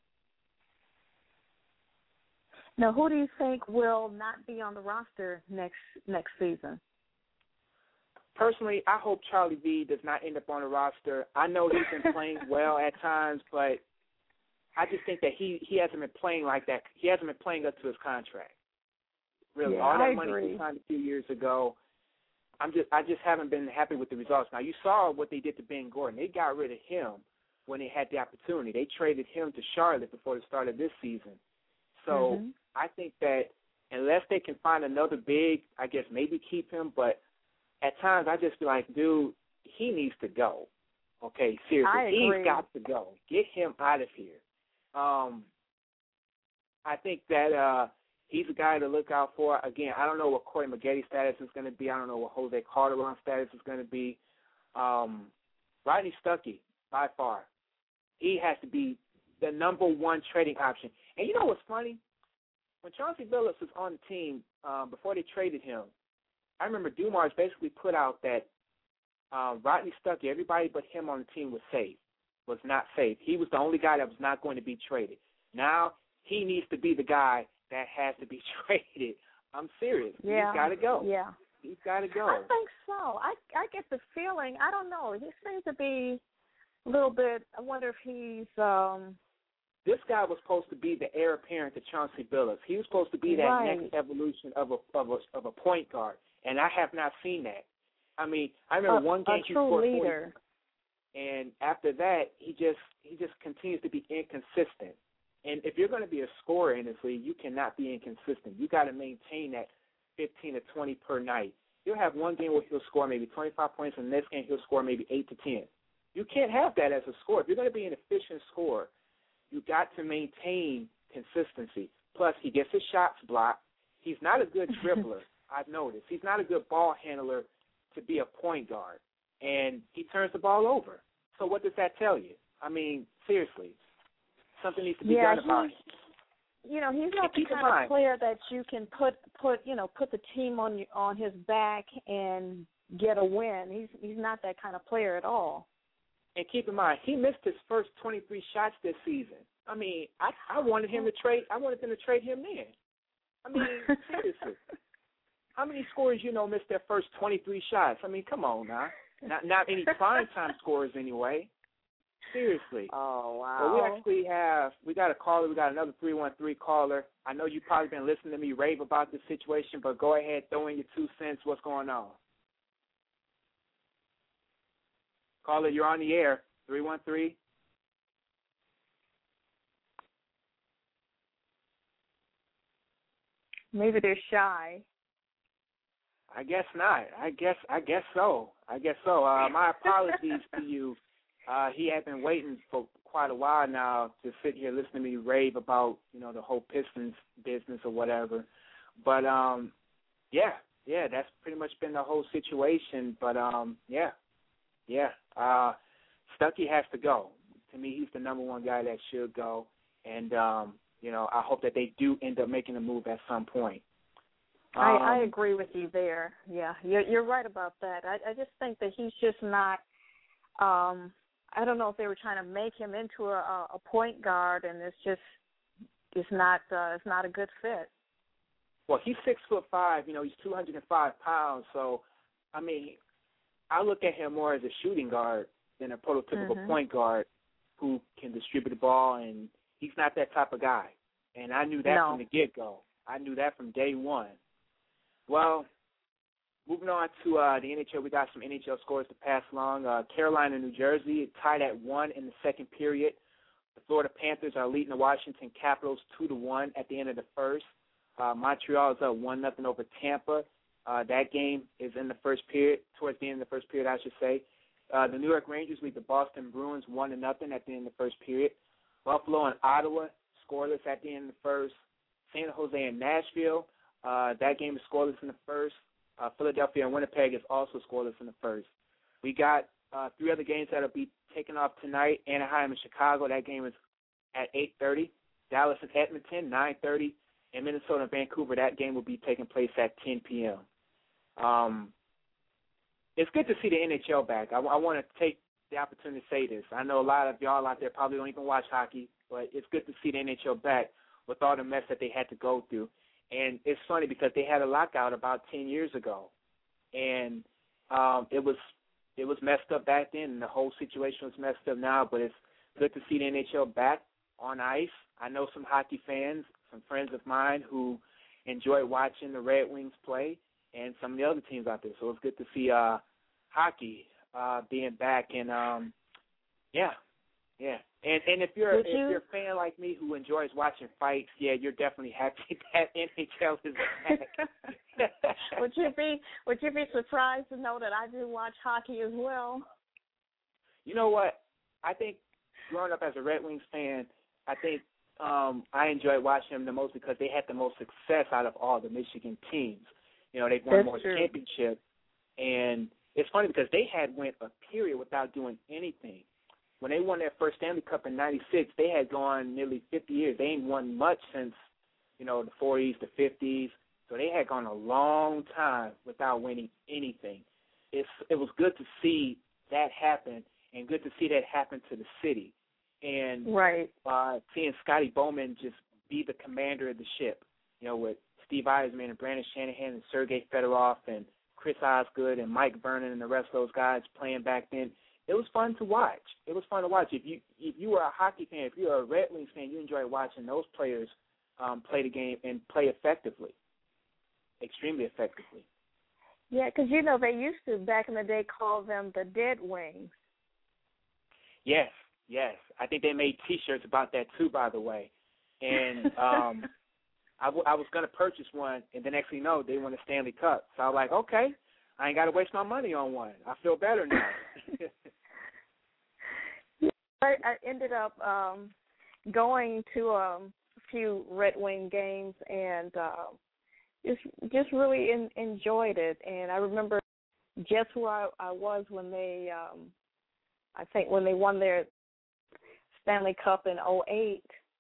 Now, who do you think will not be on the roster next next season? Personally, I hope Charlie V does not end up on the roster. I know he's been playing well at times, but I just think that he, he hasn't been playing like that. He hasn't been playing up to his contract. Really, yeah, all that I money agree. he signed a few years ago. I'm just, I just haven't been happy with the results. Now, you saw what they did to Ben Gordon. They got rid of him when they had the opportunity. They traded him to Charlotte before the start of this season. So mm-hmm. I think that unless they can find another big, I guess maybe keep him. But at times I just feel like, dude, he needs to go. Okay, seriously, I agree. He's got to go. Get him out of here. Um, I think that uh, he's a guy to look out for. Again, I don't know what Corey Maggetti's status is going to be. I don't know what Jose Calderon's status is going to be. Um, Rodney Stuckey, by far, he has to be the number one trading option. And you know what's funny? When Chauncey Billups was on the team um, before they traded him, I remember Dumars basically put out that uh, Rodney Stuckey, everybody but him on the team was safe, was not safe. He was the only guy that was not going to be traded. Now he needs to be the guy that has to be traded. I'm serious. Yeah. He's got to go. Yeah. He's got to go. I think so. I I get the feeling, I don't know, he seems to be a little bit, I wonder if he's... um This guy was supposed to be the heir apparent to Chauncey Billups. He was supposed to be that right. next evolution of a, of a of a point guard, and I have not seen that. I mean, I remember a, one game a he true scored leader. forty, and after that, he just he just continues to be inconsistent. And if you're going to be a scorer in this league, you cannot be inconsistent. You got to maintain that fifteen to twenty per night. You'll have one game where he'll score maybe twenty-five points, and the next game he'll score maybe eight to ten. You can't have that as a scorer. If you're going to be an efficient scorer, you got to maintain consistency. Plus, he gets his shots blocked. He's not a good dribbler, I've noticed. He's not a good ball handler to be a point guard, and he turns the ball over. So what does that tell you? I mean, seriously. Something needs to be yeah, done about he, it. You know, he's not and the kind of player that you can put put you know put the team on on his back and get a win. He's he's not that kind of player at all. And keep in mind, he missed his first twenty-three shots this season. I mean, I, I wanted him to trade. I wanted them to trade him then. I mean, seriously, how many scorers you know missed their first twenty-three shots? I mean, come on now. Not not any prime time scorers anyway. Seriously. Oh wow. Well, we actually have we got a caller. We got another three one three caller. I know you've probably been listening to me rave about this situation, but go ahead, throw in your two cents. What's going on? Caller, you're on the air. three one three. Maybe they're shy. I guess not. I guess I guess so. I guess so. Uh, my apologies to you. Uh, he had been waiting for quite a while now to sit here listening to me rave about, you know, the whole Pistons business or whatever. But um, yeah, yeah, that's pretty much been the whole situation. But um, yeah, yeah. Uh, Stuckey has to go. To me, he's the number one guy that should go. And um, you know, I hope that they do end up making a move at some point. Um, I, I agree with you there. Yeah, you're, you're right about that. I, I just think that he's just not. Um, I don't know if they were trying to make him into a, a point guard, and it's just it's not uh, it's not a good fit. Well, he's six foot five. You know, he's two hundred and five pounds. So, I mean, I look at him more as a shooting guard than a prototypical mm-hmm. point guard who can distribute the ball, and he's not that type of guy. And I knew that no. from the get-go. I knew that from day one. Well, moving on to uh, the N H L, we got some N H L scores to pass along. Uh, Carolina, New Jersey, tied at one in the second period. The Florida Panthers are leading the Washington Capitals two to one at the end of the first. Uh, Montreal is up one nothing over Tampa. Uh, that game is in the first period, towards the end of the first period, I should say. Uh, the New York Rangers lead the Boston Bruins one to nothing at the end of the first period. Buffalo and Ottawa scoreless at the end of the first. San Jose and Nashville, uh, that game is scoreless in the first. Uh, Philadelphia and Winnipeg is also scoreless in the first. We got uh, three other games that will be taken off tonight. Anaheim and Chicago, that game is at eight thirty. Dallas and Edmonton, nine thirty. And Minnesota and Vancouver, that game will be taking place at ten p.m. Um, it's good to see the N H L back. I, I want to take the opportunity to say this. I know a lot of y'all out there probably don't even watch hockey, but it's good to see the N H L back with all the mess that they had to go through. And it's funny because they had a lockout about ten years ago, and um, it was it was messed up back then, and the whole situation was messed up now. But it's good to see the N H L back on ice. I know some hockey fans, some friends of mine who enjoy watching the Red Wings play, and some of the other teams out there. So it's good to see uh, hockey uh, being back, and um, yeah, yeah. And and if you're Would if you? you're a fan like me who enjoys watching fights, yeah, you're definitely happy that N H L is back. would you be Would you be surprised to know that I do watch hockey as well? You know what? I think growing up as a Red Wings fan, I think um, I enjoyed watching them the most because they had the most success out of all the Michigan teams. You know, they've won That's more true. championships, and it's funny because they had went a period without doing anything. When they won their first Stanley Cup in ninety-six, they had gone nearly fifty years. They ain't won much since, you know, the forties, the fifties. So they had gone a long time without winning anything. It's, it was good to see that happen, and good to see that happen to the city. And right. uh, seeing Scotty Bowman just be the commander of the ship, you know, with Steve Eisman and Brandon Shanahan and Sergei Fedorov and Chris Osgood and Mike Vernon and the rest of those guys playing back then. It was fun to watch. It was fun to watch. If you if you were a hockey fan, if you were a Red Wings fan, you enjoyed watching those players um, play the game and play effectively, extremely effectively. Yeah, because, you know, they used to, back in the day, call them the Dead Wings. Yes, yes. I think they made T-shirts about that, too, by the way. And um, I, w- I was going to purchase one, and the next thing you know, they won the Stanley Cup. So I was like, okay, I ain't got to waste my money on one. I feel better now. I, I ended up um, going to um, a few Red Wing games and uh, just just really in, enjoyed it. And I remember just where I, I was when they, um, I think when they won their Stanley Cup in oh eight.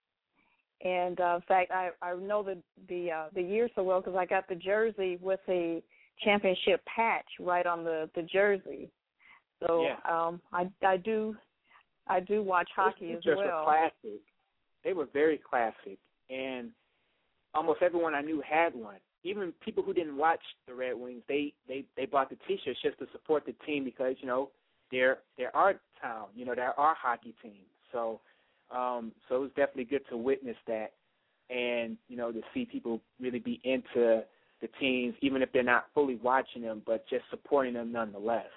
And uh, in fact, I, I know the the uh, the year so well because I got the jersey with the championship patch right on the, the jersey. So yeah. um, I I do I do watch hockey Those as pictures well. Were classic. They were very classic, and almost everyone I knew had one. Even people who didn't watch the Red Wings, they they they bought the T-shirts just to support the team because you know they're they're our town. You know, they're our hockey team. So. Um, so it was definitely good to witness that and, you know, to see people really be into the teams, even if they're not fully watching them, but just supporting them nonetheless.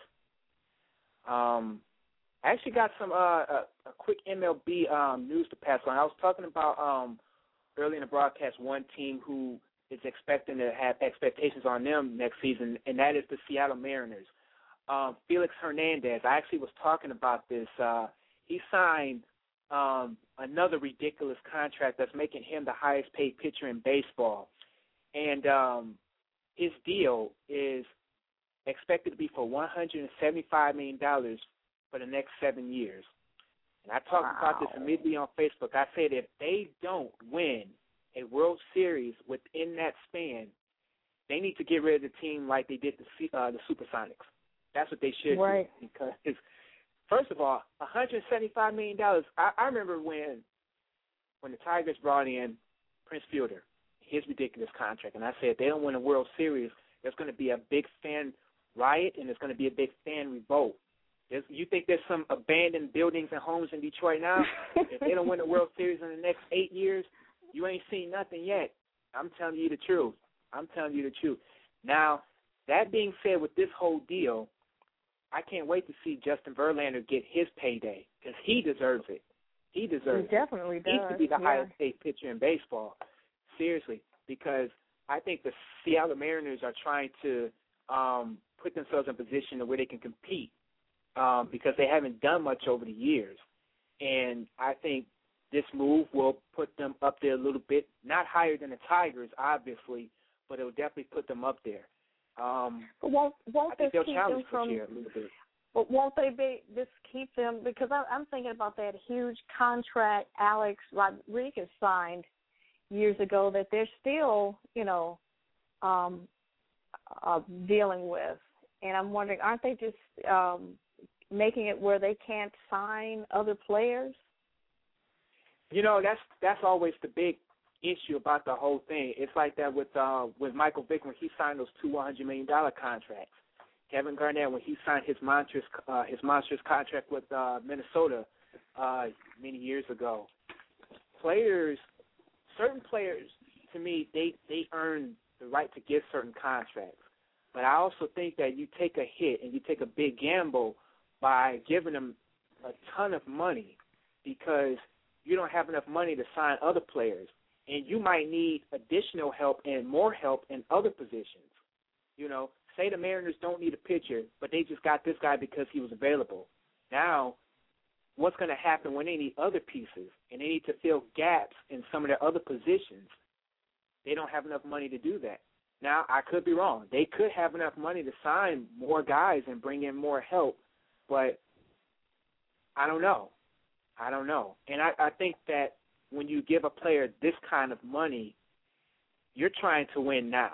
Um, I actually got some uh, a, a quick M L B um, news to pass on. I was talking about um, early in the broadcast one team who is expecting to have expectations on them next season, and that is the Seattle Mariners. Um, Felix Hernandez, I actually was talking about this. Uh, he signed Um, another ridiculous contract that's making him the highest paid pitcher in baseball. And um, his deal is expected to be for one hundred seventy-five million dollars for the next seven years. And I talked wow. about this immediately on Facebook. I said if they don't win a World Series within that span, they need to get rid of the team like they did the, uh, the Supersonics. That's what they should right. do because it's, first of all, one hundred seventy-five million dollars. I, I remember when when the Tigers brought in Prince Fielder, his ridiculous contract, and I said, if they don't win a World Series, there's going to be a big fan riot and there's going to be a big fan revolt. There's, you think there's some abandoned buildings and homes in Detroit now? If they don't win the World Series in the next eight years, you ain't seen nothing yet. I'm telling you the truth. I'm telling you the truth. Now, that being said, with this whole deal, I can't wait to see Justin Verlander get his payday because he deserves it. He deserves he definitely it. does. He needs to be the yeah. highest paid pitcher in baseball. Seriously, because I think the Seattle Mariners are trying to um, put themselves in a position where they can compete um, because they haven't done much over the years. And I think this move will put them up there a little bit, not higher than the Tigers, obviously, but it will definitely put them up there. Um, but won't won't I think this they'll keep challenge them from? this year a little bit. But won't they be this keep them? Because I, I'm thinking about that huge contract Alex Rodriguez signed years ago that they're still, you know, um, uh, dealing with, and I'm wondering, aren't they just um, making it where they can't sign other players? You know, that's that's always the big issue about the whole thing. It's like that with uh, with Michael Vick when he signed those two one hundred million dollars contracts. Kevin Garnett when he signed his monstrous uh, his monstrous contract with uh, Minnesota uh, many years ago. Players, certain players, to me, they they earn the right to get certain contracts. But I also think that you take a hit and you take a big gamble by giving them a ton of money because you don't have enough money to sign other players. And you might need additional help and more help in other positions. You know, say the Mariners don't need a pitcher, but they just got this guy because he was available. Now, what's going to happen when they need other pieces and they need to fill gaps in some of their other positions? They don't have enough money to do that. Now, I could be wrong. They could have enough money to sign more guys and bring in more help, but I don't know. I don't know. And I, I think that when you give a player this kind of money, you're trying to win now.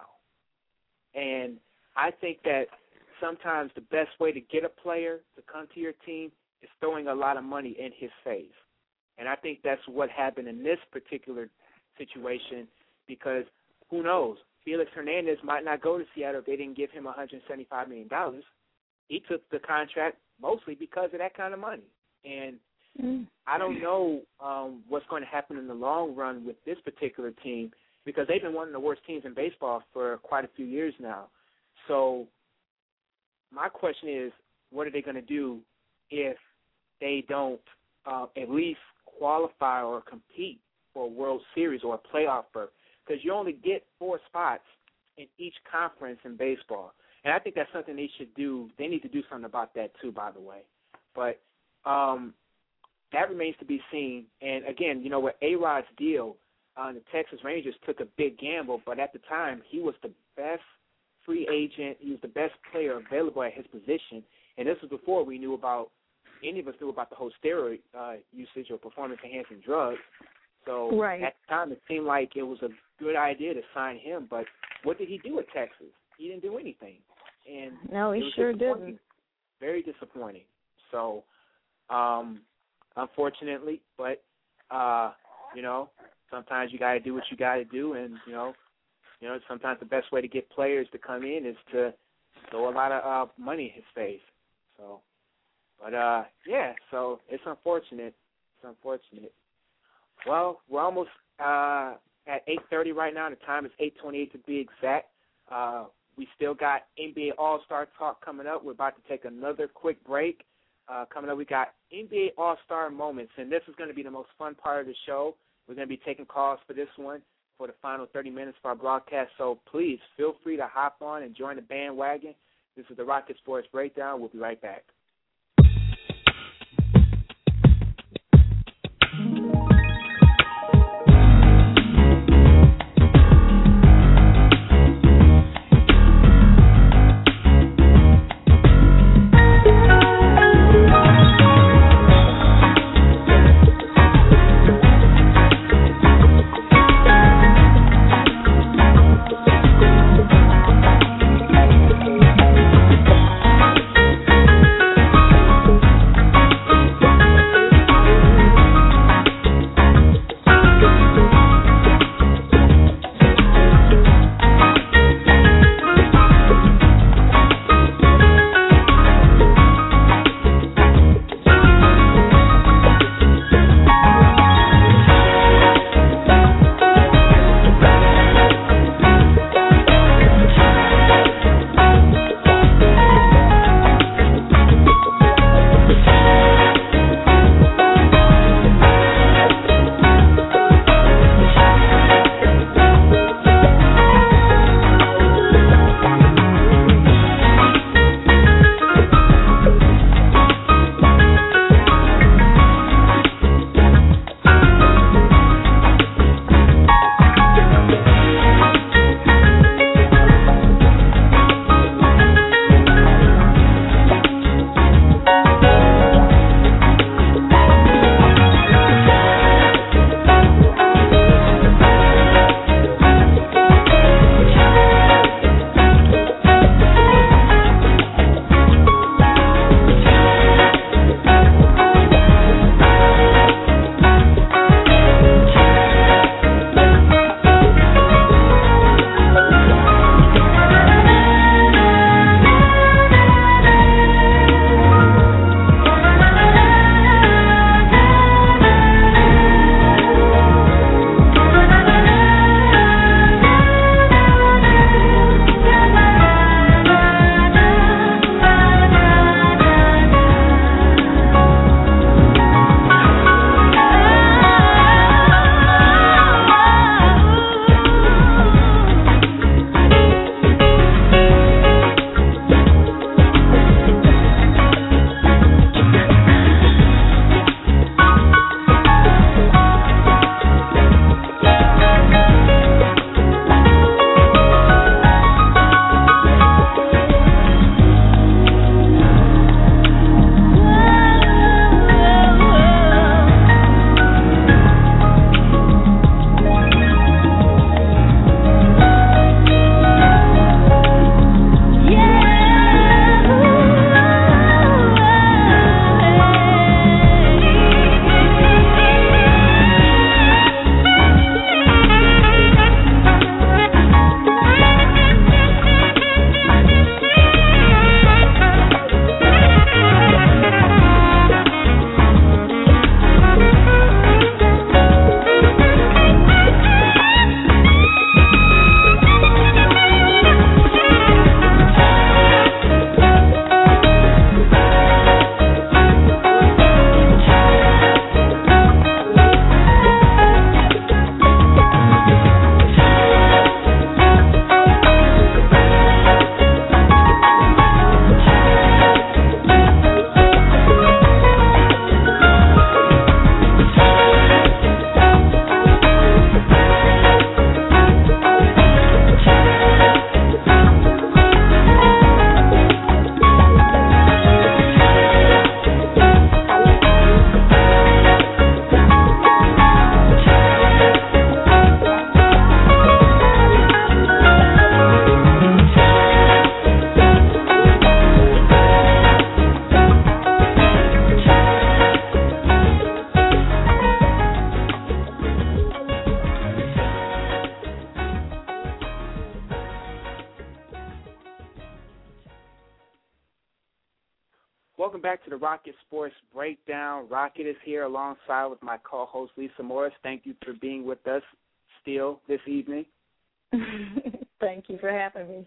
And I think that sometimes the best way to get a player to come to your team is throwing a lot of money in his face. And I think that's what happened in this particular situation because who knows? Felix Hernandez might not go to Seattle if they didn't give him one hundred seventy-five million dollars. He took the contract mostly because of that kind of money. And mm. I don't know um, what's going to happen in the long run with this particular team because they've been one of the worst teams in baseball for quite a few years now. So my question is, what are they going to do if they don't uh, at least qualify or compete for a World Series or a playoff berth? Because you only get four spots in each conference in baseball. And I think that's something they should do. They need to do something about that too, by the way. But um, that remains to be seen. And, again, you know, with A-Rod's deal, uh, the Texas Rangers took a big gamble, but at the time he was the best free agent. He was the best player available at his position. And this was before we knew about any of us knew about the whole steroid uh, usage or performance-enhancing drugs. So right. at the time, it seemed like it was a good idea to sign him. But what did he do at Texas? He didn't do anything. And no, he sure didn't. Very disappointing. So, um, unfortunately, but, uh, you know, sometimes you got to do what you got to do. And, you know, you know, sometimes the best way to get players to come in is to throw a lot of uh, money in his face. So, but, uh, yeah, so it's unfortunate. It's unfortunate. Well, we're almost uh, at eight thirty right now. The time is eight twenty-eight to be exact. Uh, we still got N B A All-Star talk coming up. We're about to take another quick break. Uh, coming up, we got N B A All-Star moments, and this is going to be the most fun part of the show. We're going to be taking calls for this one for the final thirty minutes of our broadcast. So please feel free to hop on and join the bandwagon. This is the Rocket Sports Breakdown. We'll be right back. Welcome back to the Rocket Sports Breakdown. Rocket is here alongside with my co-host, Lisa Morris. Thank you for being with us still this evening. Thank you for having me.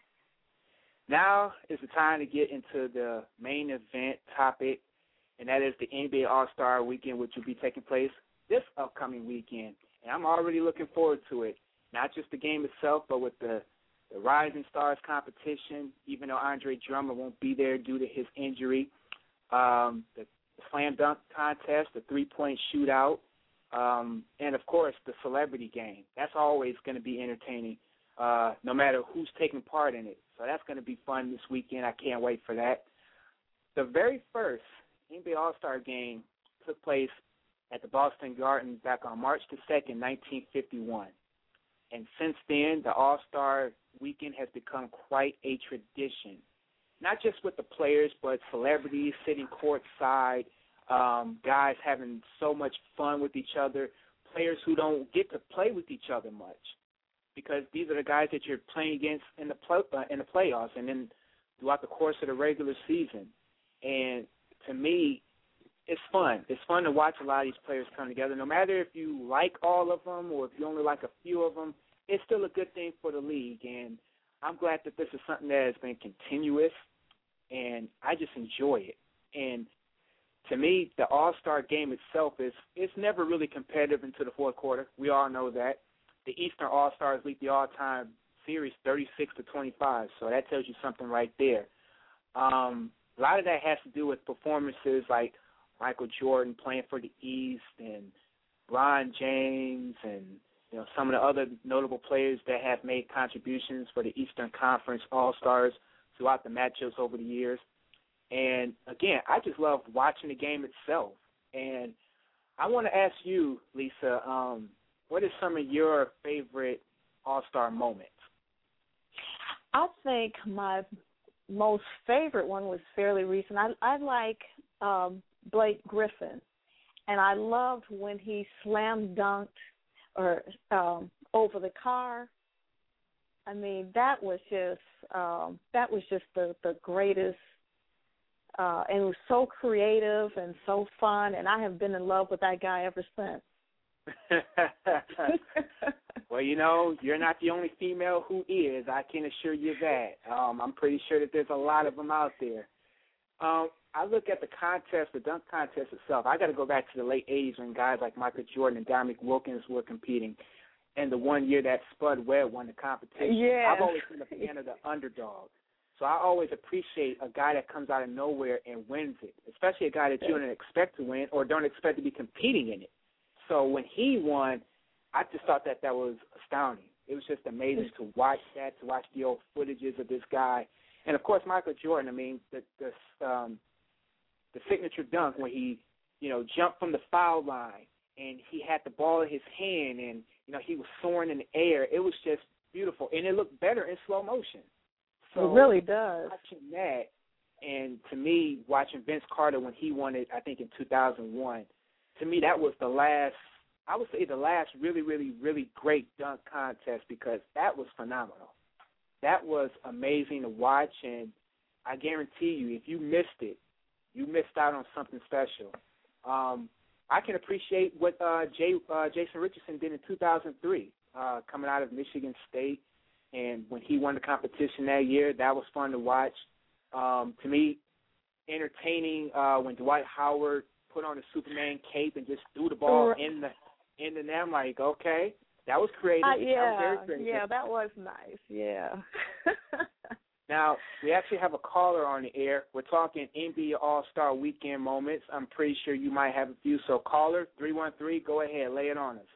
Now is the time to get into the main event topic, and that is the N B A All-Star Weekend, which will be taking place this upcoming weekend. And I'm already looking forward to it, not just the game itself, but with the, the Rising Stars competition, even though Andre Drummond won't be there due to his injury. Um, the, the slam dunk contest, the three-point shootout, um, and, of course, the celebrity game. That's always going to be entertaining, uh, no matter who's taking part in it. So that's going to be fun this weekend. I can't wait for that. The very first N B A All-Star game took place at the Boston Garden back on March the second, nineteen fifty-one. And since then, the All-Star Weekend has become quite a tradition, not just with the players, but celebrities sitting courtside, um, guys having so much fun with each other, players who don't get to play with each other much, because these are the guys that you're playing against in the play, uh, in the playoffs and then throughout the course of the regular season. And to me, it's fun. It's fun to watch a lot of these players come together. No matter if you like all of them or if you only like a few of them, it's still a good thing for the league. And I'm glad that this is something that has been continuous, and I just enjoy it. And to me, the All-Star game itself is it's never really competitive until the fourth quarter. We all know that. The Eastern All-Stars lead the all-time series thirty-six to twenty-five, so that tells you something right there. Um, a lot of that has to do with performances like Michael Jordan playing for the East and LeBron James and you know some of the other notable players that have made contributions for the Eastern Conference All-Stars throughout the matchups over the years. And, again, I just love watching the game itself. And I want to ask you, Lisa, um, what are some of your favorite All-Star moments? I think my most favorite one was fairly recent. I, I like um, Blake Griffin, and I loved when he slam dunked or um, over the car. I mean, that was just um, that was just the, the greatest. Uh, and it was so creative and so fun, and I have been in love with that guy ever since. Well, you know, you're not the only female who is. I can assure you that. Um, I'm pretty sure that there's a lot of them out there. Um, I look at the contest, the dunk contest itself. I got to go back to the late eighties when guys like Michael Jordan and Dominique Wilkins were competing, and the one year that Spud Webb won the competition. Yeah. I've always been a fan of the underdog. So I always appreciate a guy that comes out of nowhere and wins it, especially a guy that you don't expect to win or don't expect to be competing in it. So when he won, I just thought that that was astounding. It was just amazing to watch that, to watch the old footages of this guy. And, of course, Michael Jordan, I mean, the the, um, the signature dunk when he, you know, jumped from the foul line and he had the ball in his hand and, you know, he was soaring in the air. It was just beautiful, and it looked better in slow motion. So it really does. Watching that, and to me, watching Vince Carter when he won it, I think in two thousand one, to me that was the last, I would say the last really, really, really great dunk contest because that was phenomenal. That was amazing to watch, and I guarantee you, if you missed it, you missed out on something special. Um, I can appreciate what uh, Jay, uh, Jason Richardson did in two thousand three, uh, coming out of Michigan State. And when he won the competition that year, that was fun to watch. Um, to me, entertaining uh, when Dwight Howard put on the Superman cape and just threw the ball in the in the net. I'm like, okay, that was creative. Uh, yeah, that was very creative. yeah, that was nice. Yeah. Now, we actually have a caller on the air. We're talking N B A All-Star Weekend moments. I'm pretty sure you might have a few. So, caller, three one three, go ahead, lay it on us.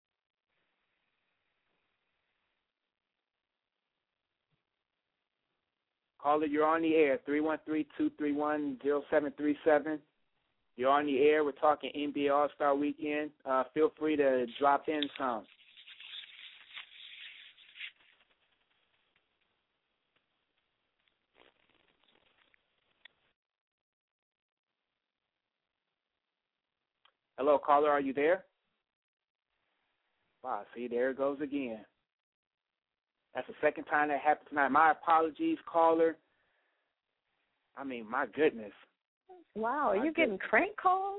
Caller, you're on the air, three one three, two three one, zero seven three seven. You're on the air. We're talking N B A All-Star Weekend. Uh, feel free to drop in some. Hello, caller, are you there? Wow, see, there it goes again. That's the second time that happened tonight. My apologies, caller. I mean, my goodness. Wow, are you getting crank called?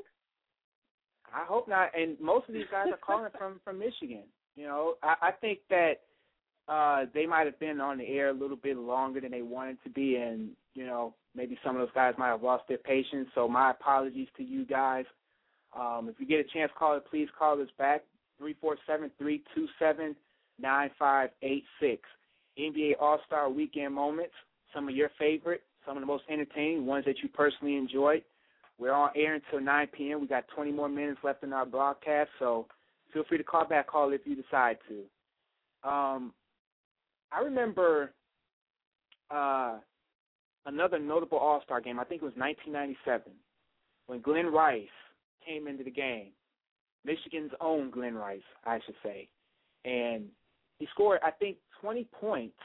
I hope not. And most of these guys are calling from, from Michigan. You know, I, I think that uh, they might have been on the air a little bit longer than they wanted to be, and, you know, maybe some of those guys might have lost their patience. So my apologies to you guys. Um, if you get a chance to call it, please call us back, three four seven, three two seven, nine five eight six. N B A All-Star Weekend moments, some of your favorite, some of the most entertaining, ones that you personally enjoyed. We're on air until nine p.m. We got twenty more minutes left in our broadcast, so feel free to call back, call if you decide to. Um, I remember uh, another notable All-Star game. I think it was nineteen ninety-seven when Glenn Rice came into the game, Michigan's own Glenn Rice, I should say, and he scored, I think, twenty points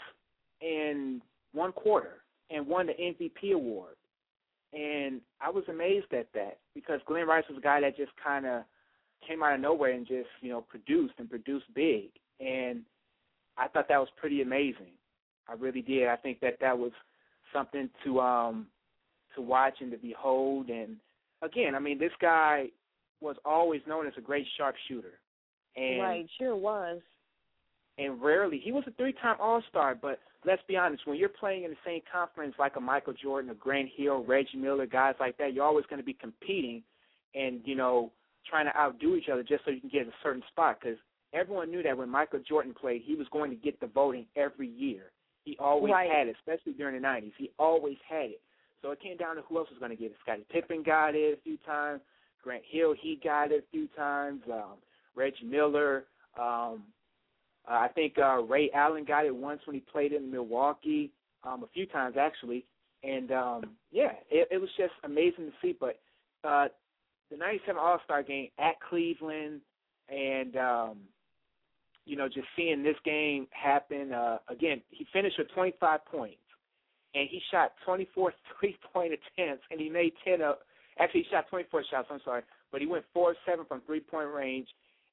in one quarter and won the M V P award. And I was amazed at that because Glenn Rice was a guy that just kind of came out of nowhere and just, you know, produced and produced big. And I thought that was pretty amazing. I really did. I think that that was something to um, to watch and to behold. And, again, I mean, this guy was always known as a great sharpshooter. And right, sure was. And rarely, he was a three-time All-Star, but let's be honest, when you're playing in the same conference like a Michael Jordan, a Grant Hill, Reggie Miller, guys like that, you're always going to be competing and, you know, trying to outdo each other just so you can get a certain spot because everyone knew that when Michael Jordan played, he was going to get the voting every year. He always right. had it, especially during the nineties. He always had it. So it came down to who else was going to get it. Scottie Pippen got it a few times. Grant Hill, he got it a few times. Um, Reggie Miller, um, Uh, I think uh, Ray Allen got it once when he played in Milwaukee, um, a few times actually. And, um, yeah, it, it was just amazing to see. But uh, the ninety-seven All-Star game at Cleveland and, um, you know, just seeing this game happen, uh, again, he finished with twenty-five points. And he shot twenty-four three-point attempts, and he made ten of – actually, he shot twenty-four shots, I'm sorry. But he went four of seven from three-point range.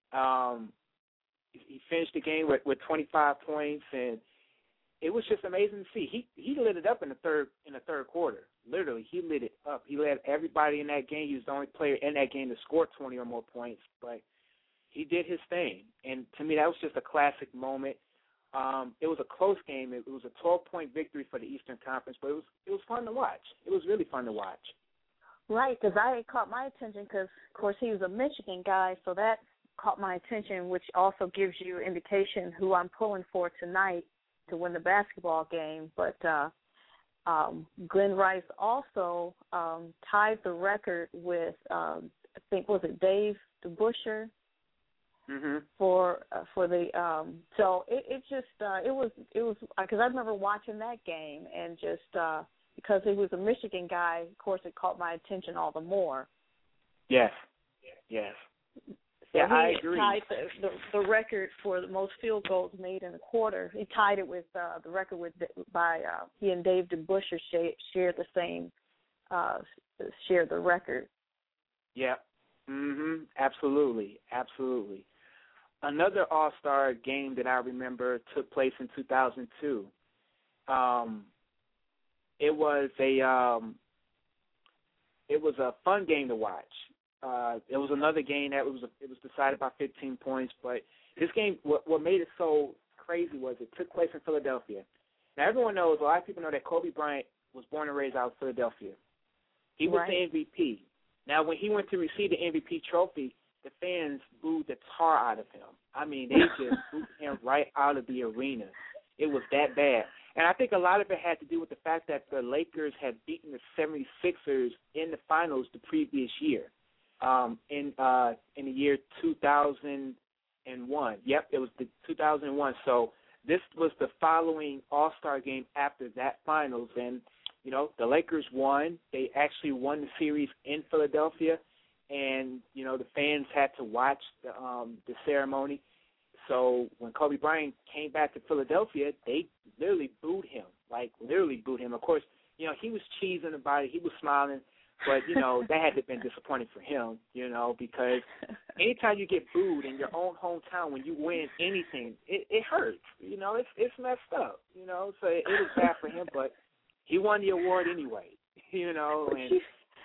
Um He finished the game with, with twenty-five points, and it was just amazing to see. He he lit it up in the third in the third quarter. Literally, he lit it up. He led everybody in that game. He was the only player in that game to score twenty or more points, but he did his thing. And to me, that was just a classic moment. Um, it was a close game. It, it was a twelve-point victory for the Eastern Conference, but it was it was fun to watch. It was really fun to watch. Right, because I it caught my attention because, of course, he was a Michigan guy, so that caught my attention, which also gives you indication who I'm pulling for tonight to win the basketball game. But uh, um, Glenn Rice also um, tied the record with, um, I think, was it Dave DeBusschere? Mm-hmm. For uh, for the um, so it, it just uh, it was it was because I remember watching that game and just uh, because he was a Michigan guy, of course, it caught my attention all the more. Yes, yes. So yeah, he I agree. tied the, the the record for the most field goals made in a quarter. He tied it with uh, the record with by uh, he and Dave DeBusschere shared, shared the same uh, shared the record. Yeah. Mhm. Absolutely. Absolutely. Another All-Star game that I remember took place in two thousand two. Um, it was a um, it was a fun game to watch. Uh, it was another game that was it was decided by fifteen points. But this game, what, what made it so crazy was it took place in Philadelphia. Now everyone knows, a lot of people know that Kobe Bryant was born and raised out of Philadelphia. He was right. the M V P. Now when he went to receive the M V P trophy, the fans booed the tar out of him. I mean, they just booed him right out of the arena. It was that bad. And I think a lot of it had to do with the fact that the Lakers had beaten the seventy-sixers in the finals the previous year, um, in uh, in the year two thousand one. Yep, it was the two thousand one. So this was the following All-Star game after that finals. And, you know, the Lakers won. They actually won the series in Philadelphia. And, you know, the fans had to watch the, um, the ceremony. So when Kobe Bryant came back to Philadelphia, they literally booed him, like literally booed him. Of course, you know, he was cheesing about it. He was smiling. But, you know, that had to have been disappointing for him, you know, because anytime you get booed in your own hometown when you win anything, it, it hurts. You know, it's it's messed up, you know. So it, it was bad for him, but he won the award anyway, you know. And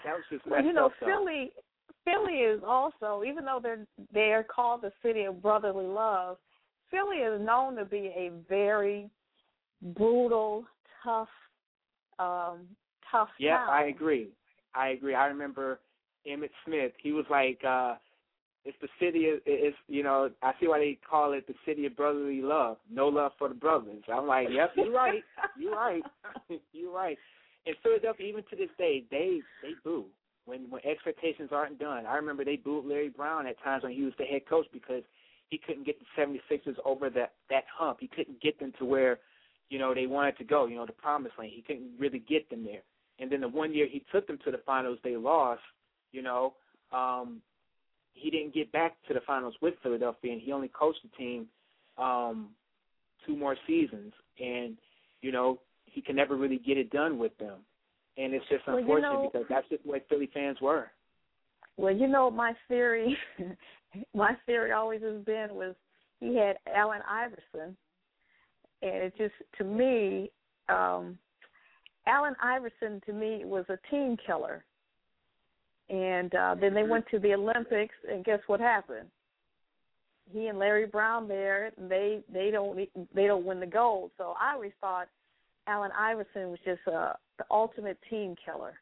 that was just well, you know, up, Philly, Philly is also, even though they're they're called the city of brotherly love, Philly is known to be a very brutal, tough, um, tough yeah, town. I agree. I agree. I remember Emmitt Smith. He was like, uh, "It's the city of it's you know." I see why they call it the city of brotherly love. No love for the brothers. I'm like, "Yep, you're right. You're right. You're right." In Philadelphia, even to this day, they they boo when when expectations aren't done. I remember they booed Larry Brown at times when he was the head coach because he couldn't get the seventy-sixers over that that hump. He couldn't get them to where, you know, they wanted to go, you know, the promised land. He couldn't really get them there. And then the one year he took them to the finals, they lost, you know. Um, he didn't get back to the finals with Philadelphia, and he only coached the team um, two more seasons. And, you know, he can never really get it done with them. And it's just well, unfortunate you know, because that's just the way Philly fans were. Well, you know, my theory, my theory always has been was he had Allen Iverson, and it just, to me, um, Allen Iverson to me was a team killer. And uh, then they went to the Olympics, and guess what happened? He and Larry Brown there, they they don't they don't win the gold. So I always thought Allen Iverson was just uh, the ultimate team killer.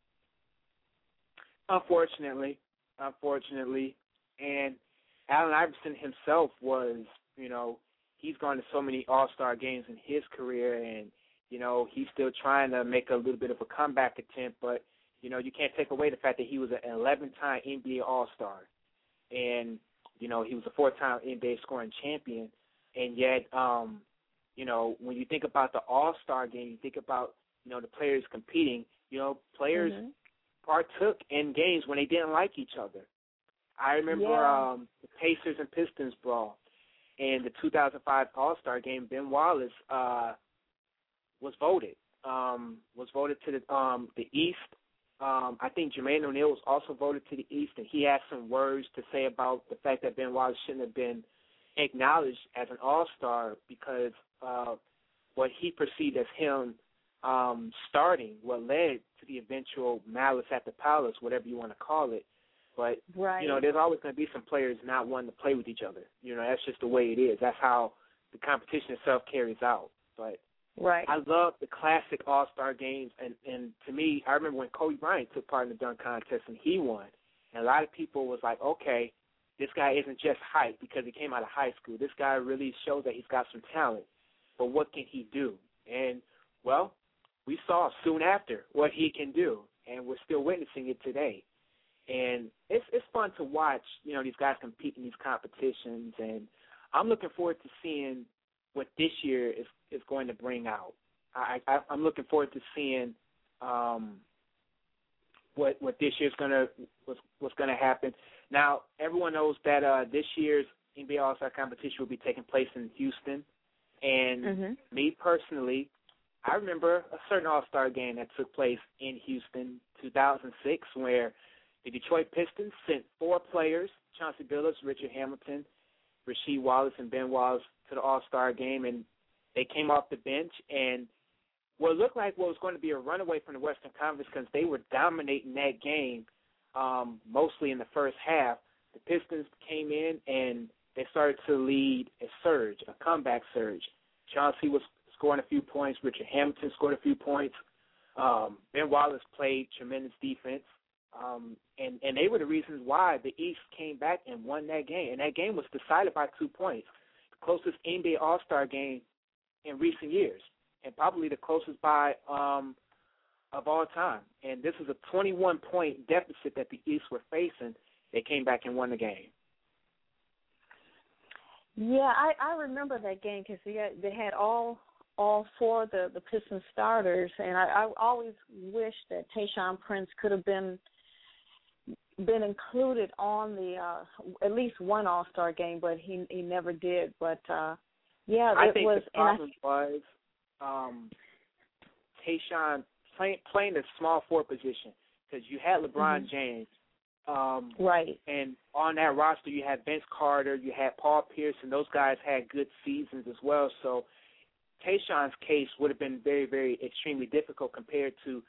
Unfortunately, unfortunately, and Allen Iverson himself was, you know, he's gone to so many All-Star games in his career, and, you know, he's still trying to make a little bit of a comeback attempt, but, you know, you can't take away the fact that he was an eleven-time N B A All-Star, and, you know, he was a four-time N B A scoring champion, and yet, um, you know, when you think about the All-Star game, you think about, you know, the players competing, you know, players mm-hmm. partook in games when they didn't like each other. I remember yeah. um, the Pacers and Pistons brawl. In the two thousand five All-Star game, Ben Wallace uh, was voted, um, was voted to the um, the East. Um, I think Jermaine O'Neal was also voted to the East, and he had some words to say about the fact that Ben Wallace shouldn't have been acknowledged as an All-Star because uh, what he perceived as him um, starting, what led to the eventual malice at the palace, whatever you want to call it. But, right. you know, there's always going to be some players not wanting to play with each other. You know, that's just the way it is. That's how the competition itself carries out. But right. I love the classic All-Star games. And, and to me, I remember when Kobe Bryant took part in the dunk contest and he won. And a lot of people was like, okay, this guy isn't just hype because he came out of high school. This guy really shows that he's got some talent. But what can he do? And, well, we saw soon after what he can do, and we're still witnessing it today. And it's it's fun to watch, you know, these guys compete in these competitions, and I'm looking forward to seeing what this year is, is going to bring out. I, I, I'm looking forward to seeing um, what what this year's gonna what's, what's gonna happen. Now, everyone knows that uh, this year's N B A All-Star competition will be taking place in Houston, and mm-hmm. me personally, I remember a certain All-Star game that took place in Houston, two thousand six, where the Detroit Pistons sent four players, Chauncey Billups, Richard Hamilton, Rasheed Wallace, and Ben Wallace, to the All-Star game, and they came off the bench, and what looked like what was going to be a runaway from the Western Conference because they were dominating that game um, mostly in the first half. The Pistons came in, and they started to lead a surge, a comeback surge. Chauncey was scoring a few points. Richard Hamilton scored a few points. Um, Ben Wallace played tremendous defense. Um, and, and they were the reasons why the East came back and won that game. And that game was decided by two points, the closest N B A All-Star game in recent years, and probably the closest by um, of all time. And this was a twenty-one point deficit that the East were facing. They came back and won the game. Yeah, I, I remember that game because they had, they had all all four of the, the Pistons starters, and I, I always wish that Tayshaun Prince could have been been included on the uh, at least one All-Star game, but he he never did. But uh, yeah, I it think was. the problem I, was um, Tayshaun playing playing the small forward position because you had LeBron mm-hmm. James, um, right, and on that roster you had Vince Carter, you had Paul Pierce, and those guys had good seasons as well. So Tayshaun's case would have been very, very extremely difficult compared to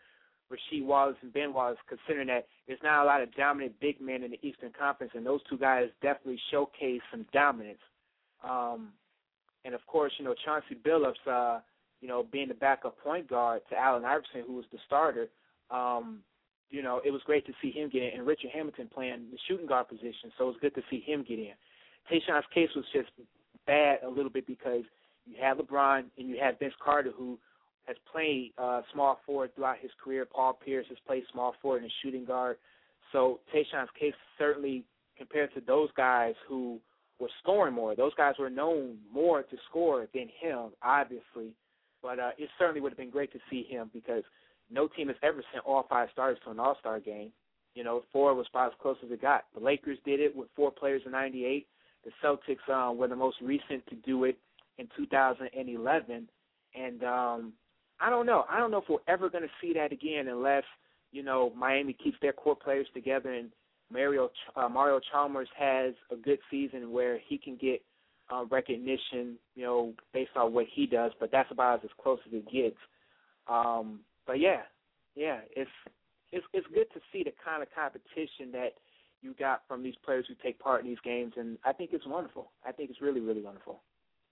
Rasheed Wallace and Ben Wallace, considering that there's not a lot of dominant big men in the Eastern Conference, and those two guys definitely showcase some dominance. Um, and, of course, you know, Chauncey Billups, uh, you know, being the backup point guard to Allen Iverson, who was the starter, um, you know, it was great to see him get in. And Richard Hamilton playing the shooting guard position, so it was good to see him get in. Tayshaun's case was just bad a little bit because you had LeBron and you had Vince Carter, who has played uh, small forward throughout his career. Paul Pierce has played small forward and shooting guard. So Tayshaun's case certainly, compared to those guys who were scoring more, those guys were known more to score than him, obviously. But uh, it certainly would have been great to see him because no team has ever sent all five starters to an all-star game. You know, four was about as close as it got. The Lakers did it with four players in ninety-eight. The Celtics um, were the most recent to do it in two thousand eleven. And um, I don't know. I don't know if we're ever going to see that again unless, you know, Miami keeps their core players together and Mario uh, Mario Chalmers has a good season where he can get uh, recognition, you know, based on what he does. But that's about as close as it gets. Um, but, yeah, yeah, it's, it's it's good to see the kind of competition that you got from these players who take part in these games, and I think it's wonderful. I think it's really, really wonderful.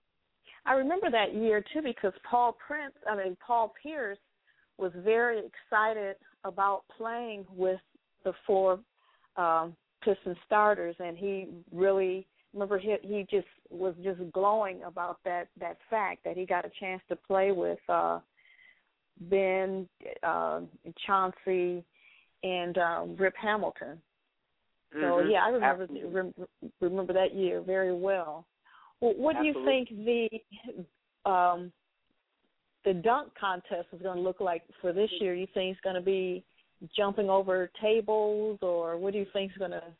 I remember that year, too, because Paul Prince, I mean, Paul Pierce was very excited about playing with the four um, Piston starters, and he really, remember, he, he just was just glowing about that, that fact that he got a chance to play with uh, Ben, uh, Chauncey, and um, Rip Hamilton. So, mm-hmm. yeah, I remember re- remember that year very well. Well, what Absolutely. do you think the um, the dunk contest is going to look like for this year? You think it's going to be jumping over tables, or what do you think is going to?